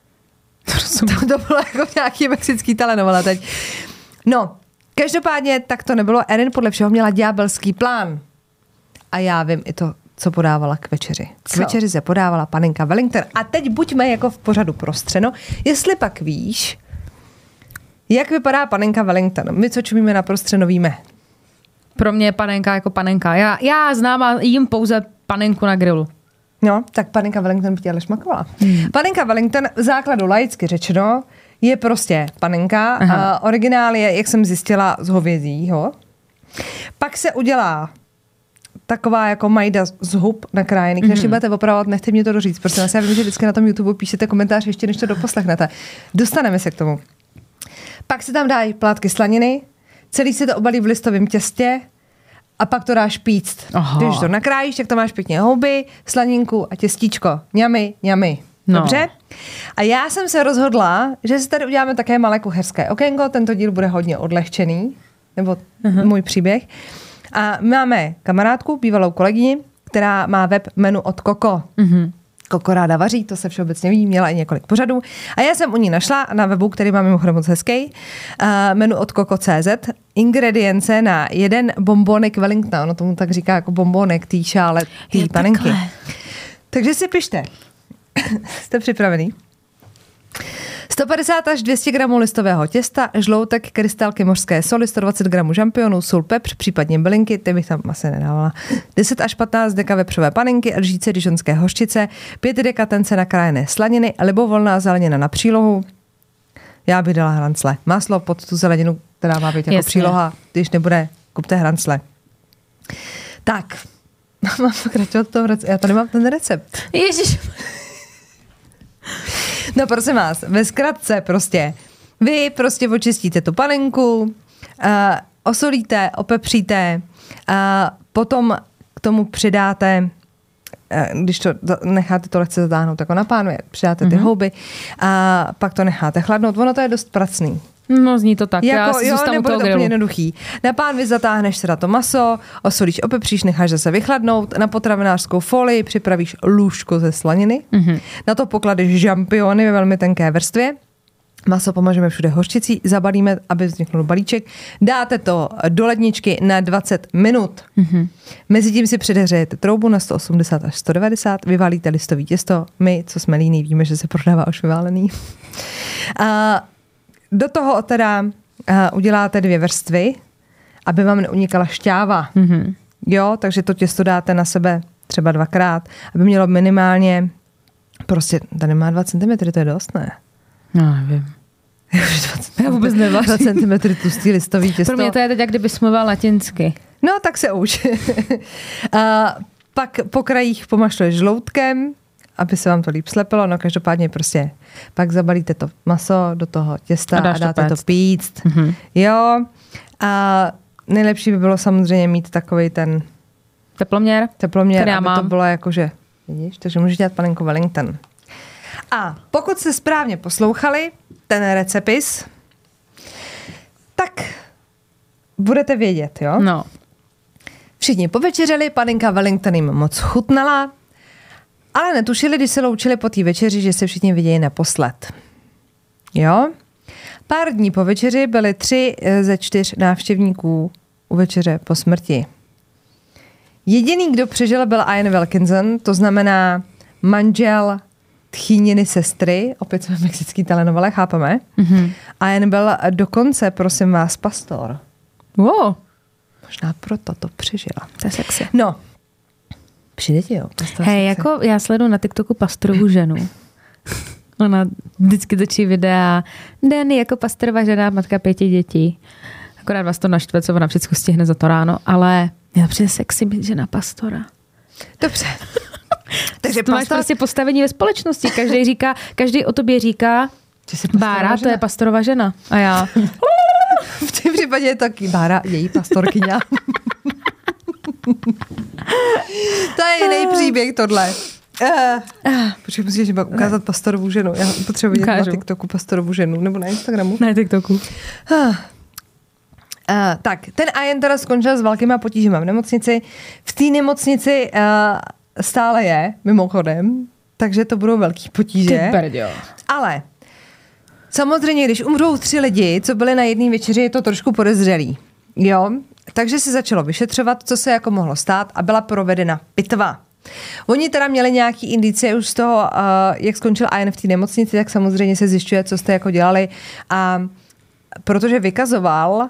To bylo jako nějaký mexický telenovela teď. No, každopádně tak to nebylo. Erin podle všeho měla ďábelský plán. A já vím i to, co podávala k večeři. K večeři se podávala panenka Wellington. A teď buďme jako v pořadu prostřeno. Jestli pak víš, jak vypadá panenka Wellington. My, co čumíme na prostřeno, víme. Pro mě je panenka jako panenka. Já znám a jím pouze panenku na grilu. No, tak panenka Wellington by tě ale šmakovala. Panenka Wellington, v základu laicky řečeno, je prostě panenka. Originál je, jak jsem zjistila, z hovězího. Pak se udělá taková jako majda z hub nakrájený. Když budete opravovat, nechte mě to doříct. Prostě já vím, že vždycky na tom YouTube píšete komentář ještě, než to doposlechnete. Dostaneme se k tomu. Pak se tam dají plátky slaniny, celý se to obalí v listovém těstě a pak to dáš píct. Když to nakrájíš, tak to máš pěkně houby, slaninku a těstíčko. Ňami, ňami. No. Dobře? A já jsem se rozhodla, že si tady uděláme také malé kuchařské okénko. Tento díl bude hodně odlehčený, nebo můj příběh. A máme kamarádku, bývalou kolegyni, která má web Menu od Koko. Koko ráda vaří, to se všeobecně ví, měla i několik pořadů. A já jsem u ní našla na webu, který mám mimochodem moc hezký, Menu od Koko.cz, ingredience na jeden bombonek Wellingtona. Ono tomu tak říká jako bombonek, tý šále, tý panenky. Takže si pište. Jste připravený? 150 až 200 gramů listového těsta, žloutek, krystalky mořské soli, 120 gramů žampionů, sůl, pepř, případně bylinky, ty bych tam asi nedávala. 10 až 15 deka vepřové panenky, lžíce dižonské hořčice, 5 deka tence nakrájené slaniny, libovolná zelenina na přílohu. Já bych dala hrancle. Máslo pod tu zeleninu, která má být jako příloha, když nebude, kupte hrancle. Tak, mám pokračovat toho receptu. Já tady mám ten recept. Ježiš. No prosím vás, ve zkratce prostě. Vy prostě očistíte tu panenku, osolíte, opepříte, potom k tomu přidáte, když to necháte to lehce zatáhnout jako na pánu, přidáte ty houby a pak to necháte chladnout. Ono to je dost pracný. No zní to tak, já si zůstanu nebude to úplně jednoduchý. Na pánvi zatáhneš teda to maso, osolíš, opepříš, necháš zase vychladnout, na potravinářskou folii připravíš lůžko ze slaniny, na to pokladeš žampiony ve velmi tenké vrstvě, maso pomažeme všude hořčicí, zabalíme, aby vzniknul balíček, dáte to do ledničky na 20 minut. Mezitím si předehřejete troubu na 180 až 190, vyvalíte listový těsto, my, co jsme líní, víme, že se prodává už vyválený. Do toho teda uděláte 2 vrstvy, aby vám neunikala šťáva. Jo, takže to těsto dáte na sebe třeba 2krát, aby mělo minimálně, prostě tady má 2 cm, to je dost, ne? No, nevím. Já vůbec nevážím. 2 cm tlustý listový těsto. Pro mě to je teď, jak kdyby mluvila latinsky. No, tak se uč. Pak po krajích pomašluješ žloutkem, aby se vám to líp slepilo, no každopádně prostě pak zabalíte to maso do toho těsta a dáte to píct. Jo. A nejlepší by bylo samozřejmě mít takovej ten teploměr, aby to bylo jakože Vidíš? Takže můžeš dělat panenku Wellington. A pokud jste správně poslouchali ten recepis, tak budete vědět, jo? No. Všichni povečeřili, panenka Wellington jim moc chutnala, ale netušili, když se loučili po té večeři, že se všichni vidějí naposled. Jo? Pár dní po večeři byli 3 ze 4 návštěvníků u večeře po smrti. Jediný, kdo přežil, byl Ian Wilkinson, to znamená manžel tchýniny sestry, opět jsme mexický telenovele, chápeme? Mm-hmm. Ian byl dokonce, prosím vás, pastor. Wow. Možná proto to přežila. To je sexy. No, přijde ti, jo. Hej, jako já sleduju na TikToku pastorovu ženu. Ona vždycky točí videa. Danny jako pastorová žena, matka 5 dětí. Akorát vás to naštve, co ona všechno stihne za to ráno, ale je to přijde sexy být žena pastora. Dobře. Takže to máš prostě postavení ve společnosti. Každý o tobě říká, Bára, to je pastorova žena. A já... V tom případě je taky Bára, její pastorkyňa. To je jiný příběh tohle. Počkej, musíš ukázat pastorovu ženu. Já potřebuji vidět na TikToku pastorovu ženu. Nebo na Instagramu. Na TikToku. Tak, ten Ian teda skončil s velkýma potížema v nemocnici. V té nemocnici stále je, mimochodem, takže to budou velký potíže. Ale samozřejmě, když umřou 3 lidi, co byli na jedné večeři, je to trošku podezřelý. Jo? Takže se začalo vyšetřovat, co se jako mohlo stát a byla provedena pitva. Oni teda měli nějaký indicie už z toho, jak skončil Ian v té nemocnici, tak samozřejmě se zjišťuje, co jste jako dělali. A protože vykazoval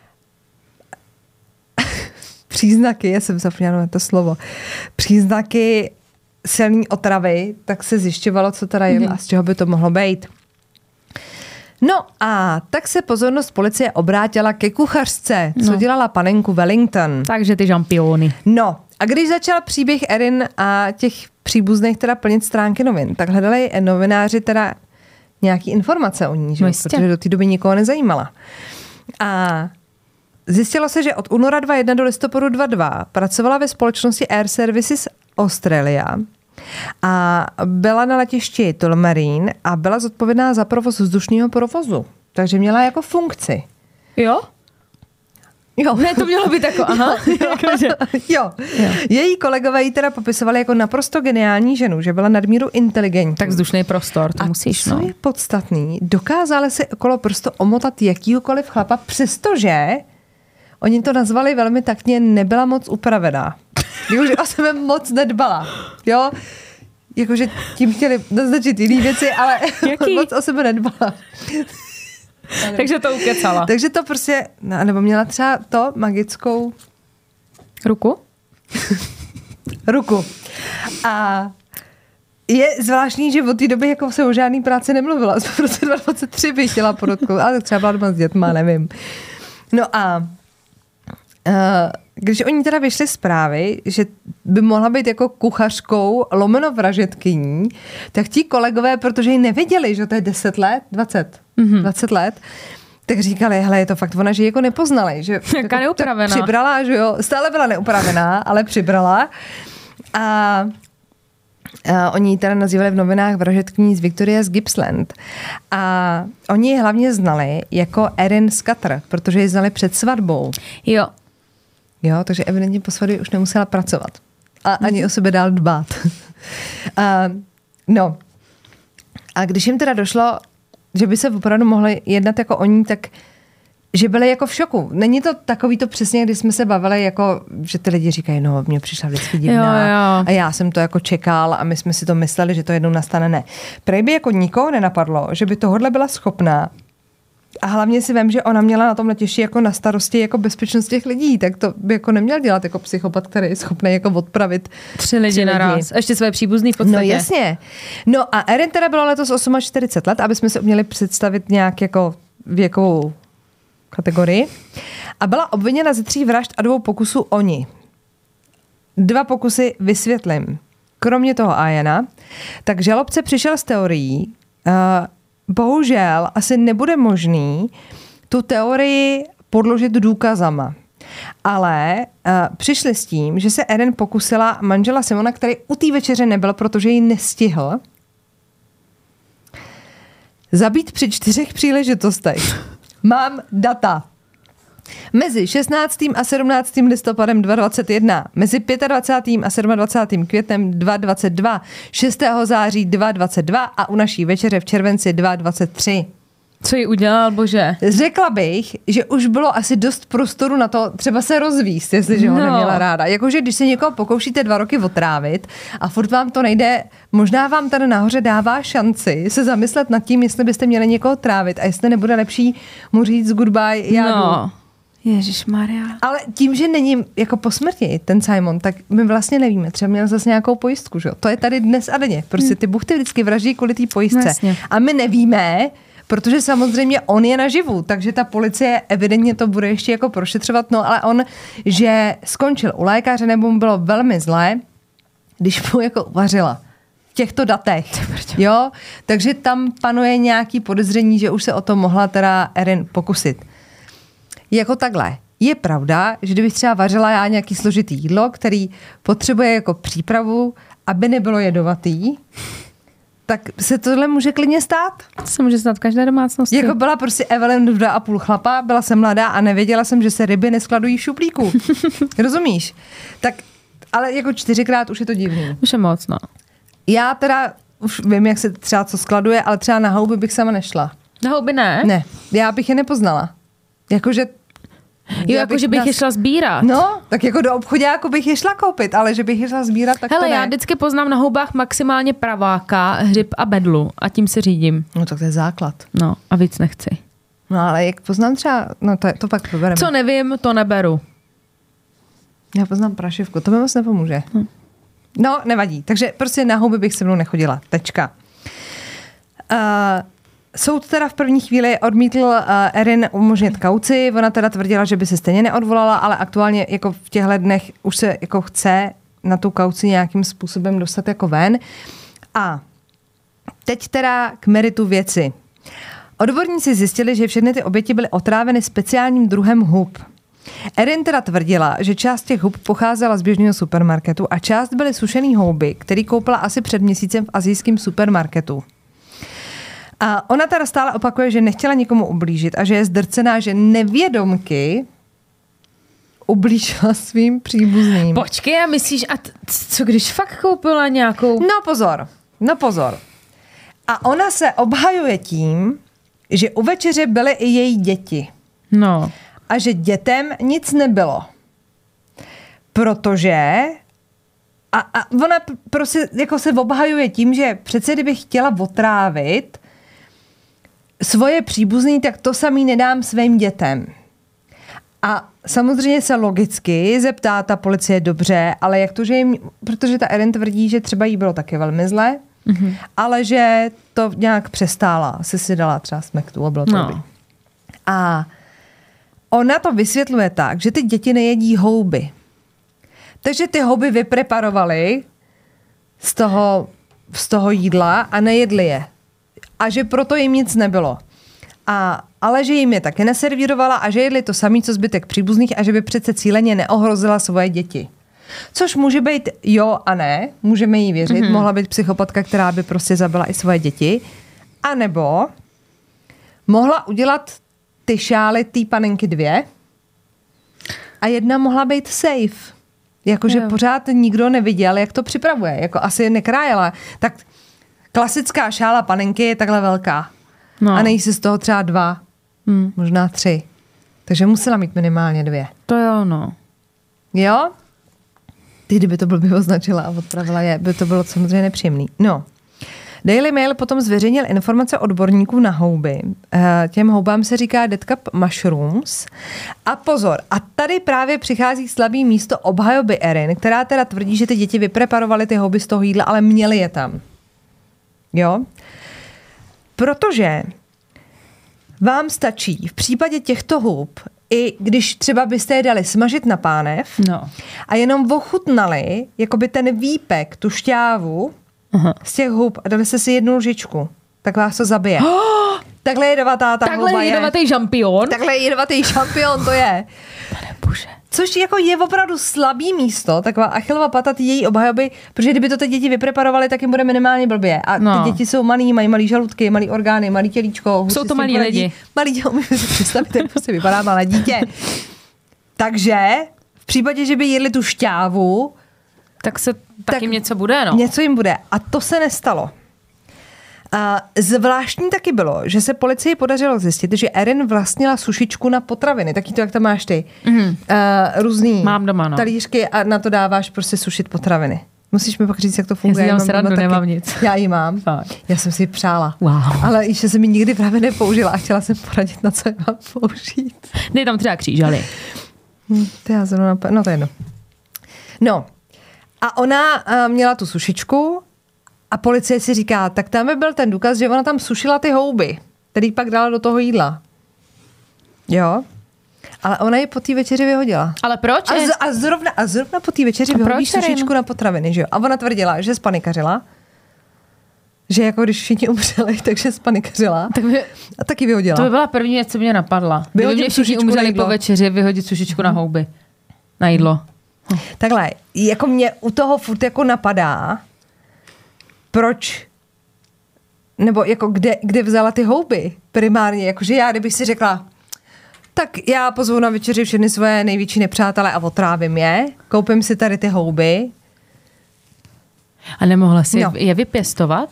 příznaky, já jsem zapomněla na to slovo, příznaky silné otravy, tak se zjišťovalo, co teda je a z čeho by to mohlo být. No a tak se pozornost policie obrátila ke kuchařce, co dělala panenku Wellington. Takže ty žampiony. No a když začal příběh Erin a těch příbuzných teda plnit stránky novin, tak hledali novináři teda nějaký informace o ní, že? Protože do té doby nikoho nezajímala. A zjistilo se, že od února 2021 do listopadu 2022 pracovala ve společnosti Air Services Australia a byla na letišti Tullamarine a byla zodpovědná za provoz vzdušného provozu. Takže měla jako funkci. Jo? Jo. Ne, to mělo být jako, aha. Jo. Její kolegové ji teda popisovali jako naprosto geniální ženu, že byla nadmíru inteligentní. Tak vzdušný prostor, to a musíš, co je podstatný, dokázala se okolo prstu omotat jakýhokoliv chlapa, přestože oni to nazvali velmi taktně, nebyla moc upravená. Jakože o sebe moc nedbala. Jo? Jakože tím chtěli naznačit jiný věci, ale moc o sebe nedbala. Takže to ukecala. Takže to prostě, nebo měla třeba to magickou ruku. A je zvláštní, že od té doby jako se o žádný práci nemluvila. V roce 2023 bych chtěla podotknout, ale třeba byla doma s dětma, nevím. No a když oni teda vyšly zprávy, že by mohla být jako kuchařkou lomeno vražedkyní, tak ti kolegové, protože ji nevěděli, že to je 10 let, 20 let, tak říkali, hele, je to fakt ona, že ji jako nepoznali. Že jaká jako neupravená. Přibrala, že jo, stále byla neupravená, ale přibrala. A oni ji teda nazývali v novinách vražedkyní z Victoria z Gippsland. A oni ji hlavně znali jako Erin Scudder, protože ji znali před svatbou. Jo, takže evidentně po svatbě už nemusela pracovat. A ani o sebe dál dbát. No. A když jim teda došlo, že by se opravdu mohli jednat jako oni, tak že byli jako v šoku. Není to takový to přesně, když jsme se bavili, jako, že ty lidi říkají, no, mně přišla vždycky divná jo. a já jsem to jako čekal a my jsme si to mysleli, že to jednou nastane. Ne. Prej by jako nikoho nenapadlo, že by tohle byla schopná. A hlavně si vím, že ona měla na tom letišti jako na starosti jako bezpečnost těch lidí, tak to by jako neměl dělat jako psychopat, který je schopný jako odpravit 3 lidi naraz. Ještě své příbuzný v podstatě. No jasně. No a Erin teda byla letos 48 let, aby jsme si uměli představit nějak jako věkovou kategorii. A byla obviněna ze 3 vražd a 2 pokusů o ní. 2 pokusy vysvětlím. Kromě toho Iana, tak žalobce přišel s teorií, bohužel asi nebude možný tu teorii podložit důkazama. Ale přišli s tím, že se Erin pokusila manžela Simona, který u té večeře nebyl, protože ji nestihl, zabít při 4 příležitostech. Mám data. Mezi 16. a 17. listopadem 2021, mezi 25. a 27. květnem 2022, 6. září 2022 a u naší večeře v červenci 2023. Co jí udělal, bože? Řekla bych, že už bylo asi dost prostoru na to třeba se rozvíst, jestliže ho neměla ráda. Jakože když se někoho pokoušíte 2 roky otrávit a furt vám to nejde, možná vám tady nahoře dává šanci se zamyslet nad tím, jestli byste měli někoho trávit a jestli nebude lepší mu říct goodbye, já jdu. Ježišmarja. Ale tím, že není jako po smrti ten Simon, tak my vlastně nevíme. Třeba měl zase nějakou pojistku, že jo? To je tady dnes a denně. Prostě ty buchty vždycky vraždí kvůli té pojistce. Vlastně. A my nevíme, protože samozřejmě on je naživu, takže ta policie evidentně to bude ještě jako prošetřovat, no ale on, že skončil u lékaře, nebo mu bylo velmi zlé, když mu jako uvařila v těchto datech, jo? Takže tam panuje nějaký podezření, že už se o to mohla teda Erin pokusit. Jako takhle. Je pravda, že kdybych třeba vařila já nějaký složitý jídlo, který potřebuje jako přípravu, aby nebylo jedovatý, tak se tohle může klidně stát. To se může stát v každé domácnosti. Jako byla prostě Evelyn 2,5 chlapa, byla jsem mladá a nevěděla jsem, že se ryby neskladují v šuplíku. Rozumíš? Tak, ale jako 4krát už je to divný. Už je moc, no. Já teda už vím, jak se třeba co skladuje, ale třeba na houby bych sama nešla. Na houby ne? Ne, já bych je nepoznala. Jakože Jo, jakože bych je šla sbírat. No, tak jako do obchodáku bych je šla koupit, ale že bych je šla sbírat, tak hele, to ne. já vždycky poznám na houbách maximálně praváka, hřib a bedlu a tím se řídím. No tak to je základ. No a víc nechci. No ale jak poznám třeba, no to pak probereme. Co nevím, to neberu. Já poznám prašivku, to mi moc nepomůže. No, nevadí. Takže prostě na houby bych se mnou nechodila. Tečka. Soud teda v první chvíli odmítl Erin umožnit kauci. Ona teda tvrdila, že by se stejně neodvolala, ale aktuálně jako v těchto dnech už se jako chce na tu kauci nějakým způsobem dostat jako ven. A teď teda k meritu věci. Odborníci zjistili, že všechny ty oběti byly otráveny speciálním druhem hub. Erin teda tvrdila, že část těch hub pocházela z běžného supermarketu a část byly sušený houby, který koupila asi před měsícem v asijském supermarketu. A ona teda stále opakuje, že nechtěla nikomu ublížit a že je zdrcená, že nevědomky ublížila svým příbuzným. Počkej, a myslíš, co když fakt koupila nějakou... No pozor. A ona se obhajuje tím, že u večeře byly i její děti. No. A že dětem nic nebylo. Protože... A ona prostě jako se obhajuje tím, že přece kdybych chtěla otrávit svoje příbuzný, tak to samý nedám svým dětem. A samozřejmě se logicky zeptá ta policie dobře, ale jak to, že jim, protože ta Erin tvrdí, že třeba jí bylo taky velmi zle, ale že to nějak přestála. Asi si dala třeba smektu a bylo to dobrý. A ona to vysvětluje tak, že ty děti nejedí houby. Takže ty houby vypreparovali z toho jídla a nejedli je. A že proto jim nic nebylo. Ale že jim je taky neservírovala a že jedli to samé, co zbytek příbuzných a že by přece cíleně neohrozila svoje děti. Což může být jo a ne, můžeme jí věřit. Mohla být psychopatka, která by prostě zabila i svoje děti. A nebo mohla udělat ty šály té panenky 2 a jedna mohla být safe. Jakože pořád nikdo neviděl, jak to připravuje. Jako asi nekrájela. Tak klasická šála panenky je takhle velká. No. A nejí se z toho třeba 2, možná 3. Takže musela mít minimálně 2. To jo, no. Jo? Ty, kdyby to blbě označila a odpravila je, by to bylo samozřejmě nepříjemný. No. Daily Mail potom zveřejnil informace odborníků na houby. Těm houbám se říká dead cup mushrooms. A pozor, a tady právě přichází slabý místo obhajoby Erin, která teda tvrdí, že ty děti vypreparovaly ty houby z toho jídla, ale měly je tam. Jo? Protože vám stačí v případě těchto hub, i když třeba byste je dali smažit na pánev a jenom ochutnali jakoby ten výpek, tu šťávu z těch hub a dali jste si jednu lžičku, tak vás to zabije. Takhle jedovatá ta houba je. Takhle jedovatý žampion? Takhle jedovatý žampion to je. Pane bože. Což jako je opravdu slabý místo, taková Achillova pata ty její obhajoby, protože kdyby to ty děti vypreparovaly, tak jim bude minimálně blbě. A ty děti jsou malí, mají malý žaludky, malý orgány, malý tělíčko. Jsou to malí lidi. Malí, umím si představit, jak prostě vypadá malé dítě. Takže v případě, že by jedli tu šťávu, tak jim něco bude, no. Něco jim bude. A to se nestalo. A zvláštní taky bylo, že se policii podařilo zjistit, že Erin vlastnila sušičku na potraviny. Taky to, jak to máš ty. Různý mám doma, no. Talířky a na to dáváš prostě sušit potraviny. Musíš mi pak říct, jak to funguje. Já si nemám nic. Já ji mám. Fakt. Já jsem si ji přála. Wow. Ale ještě jsem mi nikdy právě nepoužila a chtěla jsem poradit, na co ji mám použít. Dej tam třeba křížaly. To já zrovna... No to je jedno. No. A ona měla tu sušičku a policie si říká, tak tam by byl ten důkaz, že ona tam sušila ty houby, který pak dala do toho jídla. Jo? Ale ona ji po té večeři vyhodila. Ale proč? A zrovna po té večeři vyhodí sušičku na potraviny, že jo? A ona tvrdila, že spanikařila. Že jako když všichni umřeli, takže spanikařila. A taky vyhodila. To by byla první věc, co mě napadla. Kdyby mě všichni umřeli po večeři, vyhodit sušičku na houby. Na jídlo. Takhle, jako mě u toho furt jako napadá, proč, nebo jako kde vzala ty houby primárně, jakože já, kdybych si řekla, tak já pozvu na večeři všechny svoje největší nepřátelé a otrávím je, koupím si tady ty houby. A nemohla si je vypěstovat?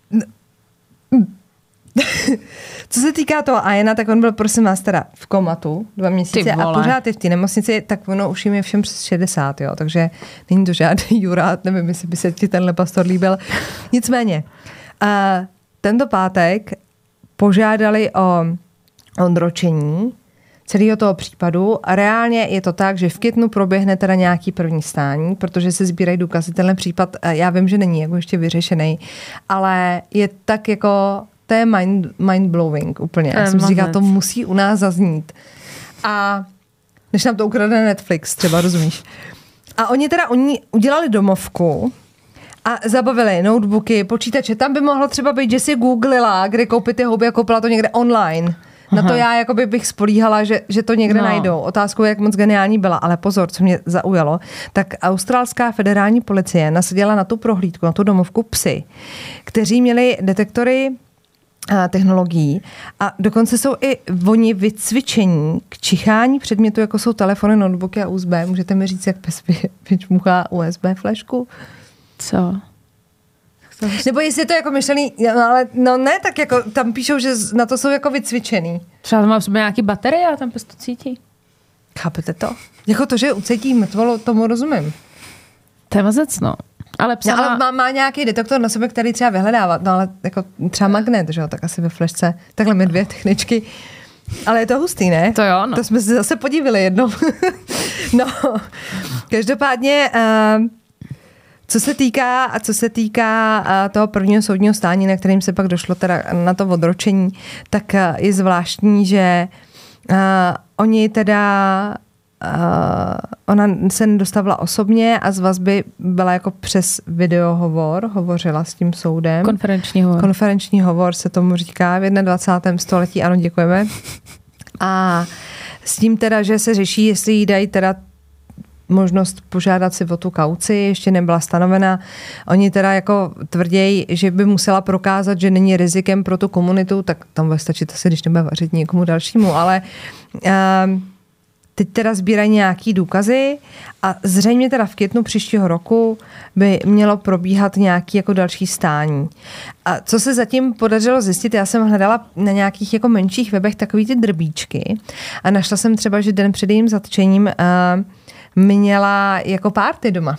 Co se týká toho Iana, tak on byl, prosím vás, teda v komatu 2 měsíce a pořád je v té nemocnici, tak ono už jim je všem přes 60, jo, takže není to žádný jurát, nevím, jestli by se ti tenhle pastor líbil. Nicméně, tento pátek požádali o odročení celého toho případu a reálně je to tak, že v květnu proběhne teda nějaký první stání, protože se sbírají důkazy. Tenhle případ, já vím, že není jako ještě vyřešený, ale je tak jako to je mind-blowing úplně. Já jsem si říkala, to musí u nás zaznít. A než nám to ukradne Netflix, třeba, rozumíš? A oni udělali domovku a zabavili notebooky, počítače. Tam by mohlo třeba být, že si googlila, kde koupit ty houby a koupila to někde online. Na to já jakoby bych spolíhala, že to někde najdou. Otázkou je, jak moc geniální byla. Ale pozor, co mě zaujalo, tak australská federální policie nasadila na tu prohlídku, na tu domovku psy, kteří měli detektory technologií a dokonce jsou i oni vycvičení k čichání předmětu, jako jsou telefony, notebooky a USB. Můžete mi říct, jak pes vyčmuchá USB flašku? Co? Nebo jestli je to jako myšlený, ale no ne, tak jako tam píšou, že na to jsou jako vycvičený. Třeba tam má v sobě nějaký baterie a tam pes to cítí. Chápete to? Jako to, že ucítí mrtvolu, tomu rozumím. To je mazec, no. Ale, ale má nějaký detektor na sobě, který třeba vyhledávat, no ale jako třeba magnet, že jo, tak asi ve flešce. Takhle my 2 techničky. Ale je to hustý, ne? To jo, no. To jsme se zase podívali jednou. No, každopádně, co se týká toho prvního soudního stání, na kterým se pak došlo teda na to odročení, tak je zvláštní, že oni teda ona se nedostavila osobně a z vazby byla jako přes videohovor, hovořila s tím soudem. Konferenční hovor se tomu říká v 21. století, ano, děkujeme. A s tím teda, že se řeší, jestli jí dají teda možnost požádat si o tu kauci, ještě nebyla stanovena. Oni teda jako tvrději, že by musela prokázat, že není rizikem pro tu komunitu, tak tam bude stačit asi, když nebude vařit někomu dalšímu, ale teď teda sbírají nějaký důkazy a zřejmě teda v květnu příštího roku by mělo probíhat nějaký jako další stání. A co se zatím podařilo zjistit, já jsem hledala na nějakých jako menších webech takový ty drbíčky a našla jsem třeba, že den před jejím zatčením měla jako party doma.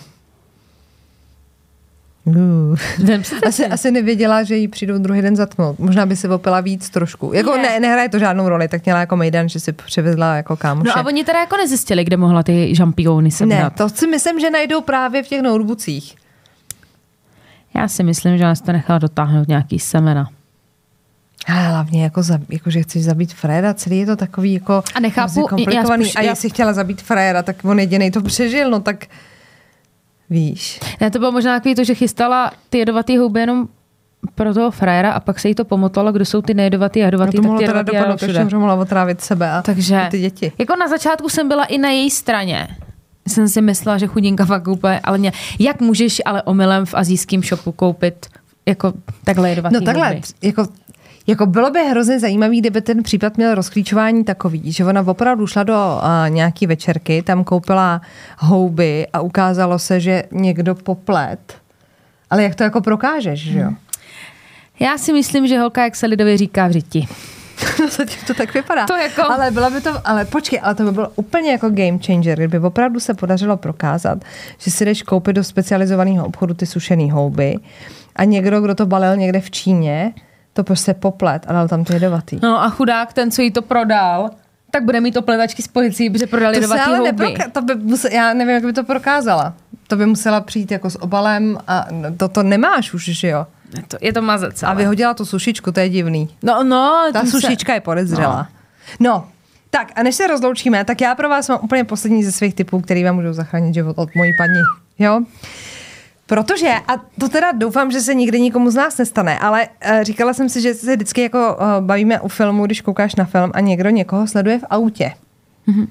Asi nevěděla, že jí přijdou druhý den zatnout. Možná by se opila víc trošku. Jako nehraje to žádnou roli, tak měla jako mejdan, že si přivezla jako kámoše. No a oni teda jako nezjistili, kde mohla ty žampiony sebrat. Ne, to si myslím, že najdou právě v těch notebookcích. Já si myslím, že nás to nechala dotáhnout nějaký semena. Ale hlavně jako že chceš zabít Freda, celý je to takový jako a nechápu, komplikovaný. A jestli chtěla zabít Freda, tak on jedinej to přežil, no tak víš. Ne, to bylo možná takový to, že chystala ty jedovatý houby jenom pro toho frajera a pak se jí to pomotalo, kdo jsou ty nejedovatý a jedovatý, tak ty teda dopadlo, že mohla otrávit sebe a ty děti. Jako na začátku jsem byla i na její straně. Jsem si myslela, že chudinka fakt úplně, ale jak můžeš ale omylem v asijském shopu koupit jako takhle jedovatý houby? No takhle, jako bylo by hrozně zajímavý, kdyby ten případ měl rozklíčování takový, že ona opravdu šla do nějaký večerky, tam koupila houby a ukázalo se, že někdo poplet. Ale jak to jako prokážeš, že jo? Já si myslím, že holka, jak se lidově říká, v řiti. To tak vypadá. To jako... Ale počkej, ale to by bylo úplně jako game changer, kdyby opravdu se podařilo prokázat, že si jdeš koupit do specializovaného obchodu ty sušený houby a někdo, kdo to balil někde v Číně, to prostě poplet a dal tam ty jedovatý. No a chudák, ten, co jí to prodal, tak bude mít oplevačky z policií, protože prodal jedovatý houby. Já nevím, jak by to prokázala. To by musela přijít jako s obalem a to nemáš už, že jo? Je to mazec. A vyhodila tu sušičku, to je divný. No, ta sušička je podezřelá. No, tak a než se rozloučíme, tak já pro vás mám úplně poslední ze svých tipů, který vám můžou zachránit život od mojí paní. Jo? Protože, a to teda doufám, že se nikdy nikomu z nás nestane, ale říkala jsem si, že se vždycky jako bavíme u filmu, když koukáš na film a někdo někoho sleduje v autě. Mm-hmm.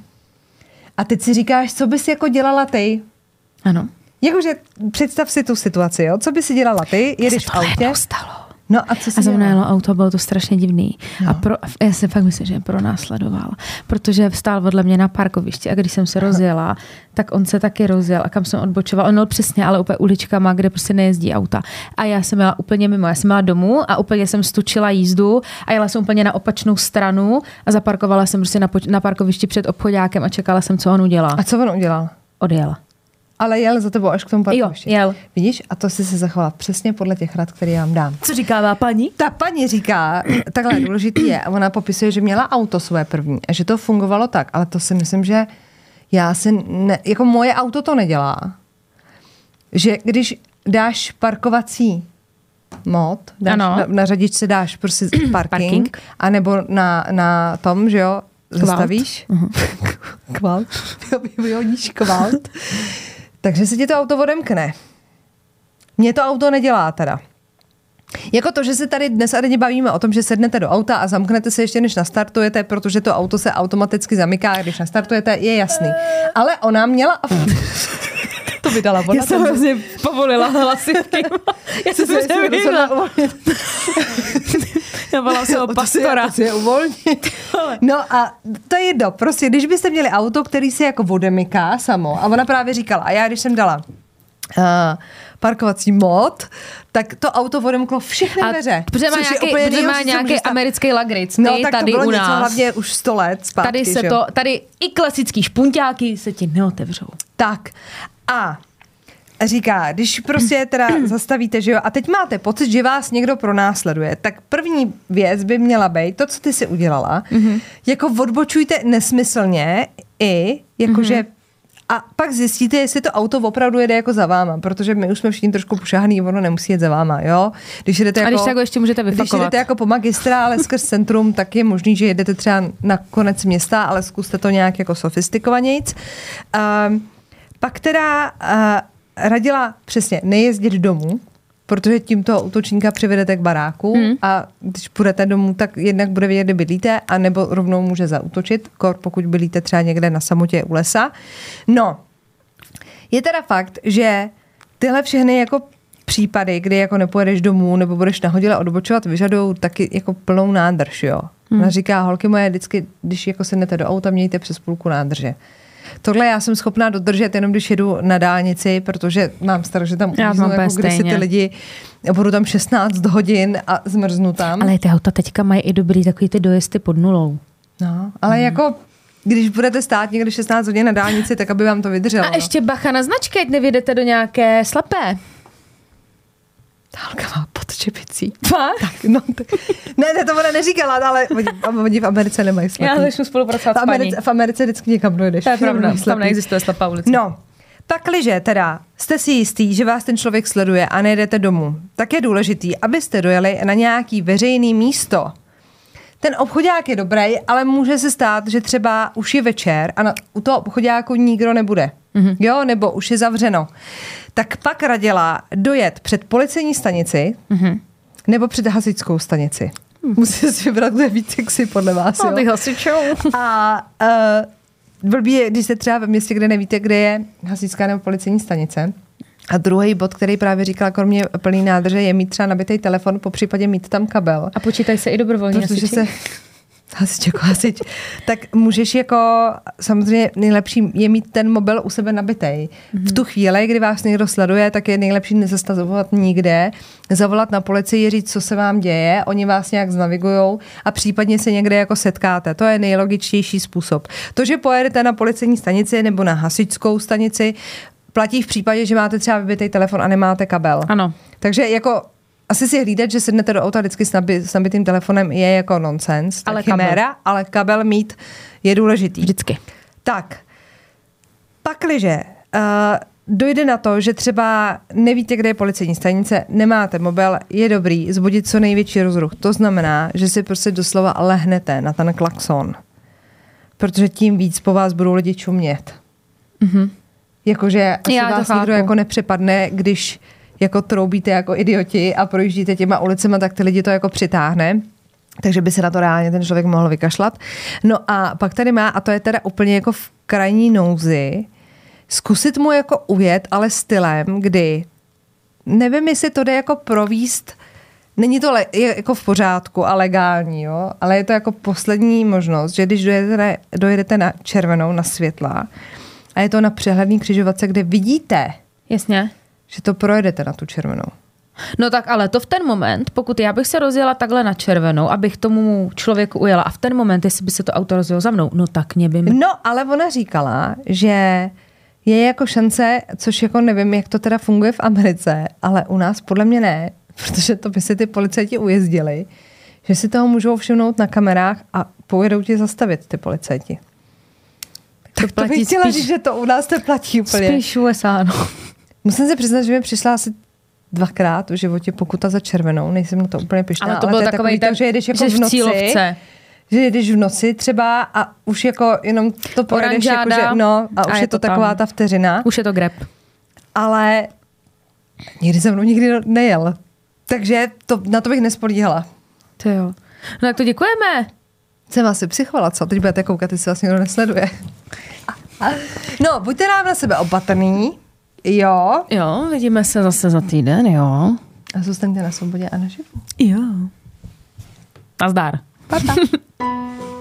A teď si říkáš, co bys jako dělala ty? Ano. Jakože představ si tu situaci, jo? Co by si dělala ty? Jedeš v autě. Stalo. No a co si a za mnou jelo auto, bylo to strašně divný. No. A já si fakt myslím, že mě pronásledoval. Protože vstál vedle mě na parkovišti a když jsem se rozjela, tak on se taky rozjel a kam jsem odbočoval. On jel přesně, ale úplně uličkama, kde prostě nejezdí auta. A já jsem jela úplně mimo. Já jsem jela domů a úplně jsem stučila jízdu a jela jsem úplně na opačnou stranu a zaparkovala jsem prostě na parkovišti před obchodákem a čekala jsem, co on udělá. A co on udělal? Odjel. Ale jel za tebou až k tomu parkovišti. Jo, jel. Vidíš? A to si se zachovala přesně podle těch rad, které já vám dám. Co říká paní? Ta paní říká, takhle důležitý je, a ona popisuje, že měla auto své první a že to fungovalo tak, ale to si myslím, že jako moje auto to nedělá. Že když dáš parkovací mód, na řadičce dáš prostě parking. Anebo na tom, že jo, zastavíš. Kvalt. Vyhodíš kvalt. Takže se ti to auto odemkne. Mně to auto nedělá teda. Jako to, že se tady dnes a denně bavíme o tom, že sednete do auta a zamknete se ještě než nastartujete, protože to auto se automaticky zamyká, když nastartujete, je jasný. Ale ona měla... To vydala ona. Já jsem vlastně povolila hlasivky. Já jsem se nevěděla. Já volala se o pastora. To si je uvolnit. No a to je jedno. Prostě, když byste měli auto, který se jako odemyká samo, a ona právě říkala, a já když jsem dala parkovací mód, tak to auto odemklo všechny dveře. Protože má nějaký americký lagric. No tak tady to bylo u nás. něco hlavně už 100 let zpátky. Tady i klasický špunťáky se ti neotevřou. Tak. A říká, když prostě teda zastavíte, že jo, a teď máte pocit, že vás někdo pronásleduje, tak první věc by měla být to, co ty si udělala, jako odbočujte nesmyslně jakože a pak zjistíte, jestli to auto opravdu jede jako za váma, protože my už jsme všichni trošku pošáhaný, ono nemusí jet za váma, jo. Když jdete jako, a když tak ještě můžete vyfakovat. Když jdete jako po magistrále skrz centrum, tak je možný, že jedete třeba na konec města, ale zkuste to nějak jako sofistikovanějc. Pak teda radila přesně nejezdit domů, protože tím toho útočníka přivedete k baráku a když půjdete domů, tak jednak bude vědět, kde bydlíte, anebo rovnou může zaútočit, pokud bydlíte třeba někde na samotě u lesa. No, je teda fakt, že tyhle všechny jako případy, kdy jako nepojedeš domů nebo budeš nahodile odbočovat, vyžadujou taky jako plnou nádrž, jo. Ona říká, holky moje, vždycky, když jako sednete do auta, mějte přes půlku nádrže. Tohle já jsem schopná dodržet jenom, když jedu na dálnici, protože mám strach, že tam uvíznu, jako když si ty lidi, budu tam 16 hodin a zmrznu tam. Ale ty auta teďka mají i dobrý takový ty dojezdy pod nulou. No, ale jako když budete stát někdy 16 hodin na dálnici, tak aby vám to vydrželo. A ještě bacha na značky, ať nevědete do nějaké slepé. Tálka má podčepicí. Fakt? Tak, no, ne, to ona neříkala, ale oni v Americe nemají slepý. Já začnu spolupracovat s paní. V Americe vždycky někam dojdeš. To je pravda, tam neexistuje slepá ulice. No, pakliže teda jste si jistý, že vás ten člověk sleduje a nejdete domů, tak je důležitý, abyste dojeli na nějaký veřejný místo. Ten obchodák je dobrý, ale může se stát, že třeba už je večer a u toho obchodáku nikdo nebude. Jo, nebo už je zavřeno. Tak pak radila dojet před policejní stanici Nebo před hasičskou stanici. Musíte si vybrat, kde je víc sexy podle vás. No, ty hasičů. A blbý je, když jste třeba ve městě, kde nevíte, kde je hasičská nebo policejní stanice. A druhý bod, který právě říkala, kromě plný nádrže, je mít třeba nabitý telefon, po případě mít tam kabel. A počítají se i dobrovolní hasiči. Hasič jako hasič. Tak můžeš jako, samozřejmě nejlepší je mít ten mobil u sebe nabitej. V tu chvíli, kdy vás někdo sleduje, tak je nejlepší nezastavovat nikde, zavolat na policii, říct, co se vám děje, oni vás nějak znavigujou a případně se někde jako setkáte. To je nejlogičtější způsob. To, že pojedete na policejní stanici nebo na hasičskou stanici, platí v případě, že máte třeba vybitý telefon a nemáte kabel. Ano. Takže jako asi si hlídat, že sednete do auta vždycky s nabitým telefonem je jako nonsens, ale chiméra, ale kabel mít je důležitý. Vždycky. Tak, pakliže dojde na to, že třeba nevíte, kde je policejní stanice, nemáte mobil, je dobrý zbudit co největší rozruch. To znamená, že si prostě doslova lehnete na ten klakson, protože tím víc po vás budou lidi čumět. Jakože asi vás nikdo jako nepřepadne, když jako troubíte jako idioti a projíždíte těma ulicema, tak ty lidi to jako přitáhne. Takže by se na to reálně ten člověk mohl vykašlat. No a pak tady má, a to je teda úplně jako v krajní nouzi, zkusit mu jako ujet, ale stylem, kdy nevím, jestli to jde jako províst, není to je jako v pořádku a legální, jo? Ale je to jako poslední možnost, že když dojedete na červenou, na světla a je to na přehledný křižovatce, kde vidíte, jasně, že to projedete na tu červenou. No tak ale to v ten moment, pokud já bych se rozjela takhle na červenou, abych tomu člověku ujela a v ten moment, jestli by se to auto rozjelo za mnou, no tak mě by... No, ale ona říkala, že je jako šance, což jako nevím, jak to teda funguje v Americe, ale u nás podle mě ne, protože to by si ty policajti ujezdili, že si toho můžou všimnout na kamerách a pojedou ti zastavit ty policajti. Tak to bych chtěla říct, že to u nás neplatí úplně. Spíš USA, no. Musím si přiznat, že mi přišla asi 2krát v životě pokuta za červenou, nejsem na to úplně pyšná, ale to bylo takový ten, že jedeš jako v noci, že jedeš v noci třeba a už jako jenom to pojedeš, jako, že, no, a už je to taková ta vteřina. Už je to grab. Ale nikdy se mnou nikdy nejel. Takže na to bych nespolíhala. To jo. No tak to děkujeme. Jsem asi psychovala, co? Teď budete koukat, jestli vás někdo nesleduje. No, buďte nám na sebe opatrný. Jo. Jo, vidíme se zase za týden, jo. A zůstaňte na svobodě a naživu. Jo. Nazdar. Pa.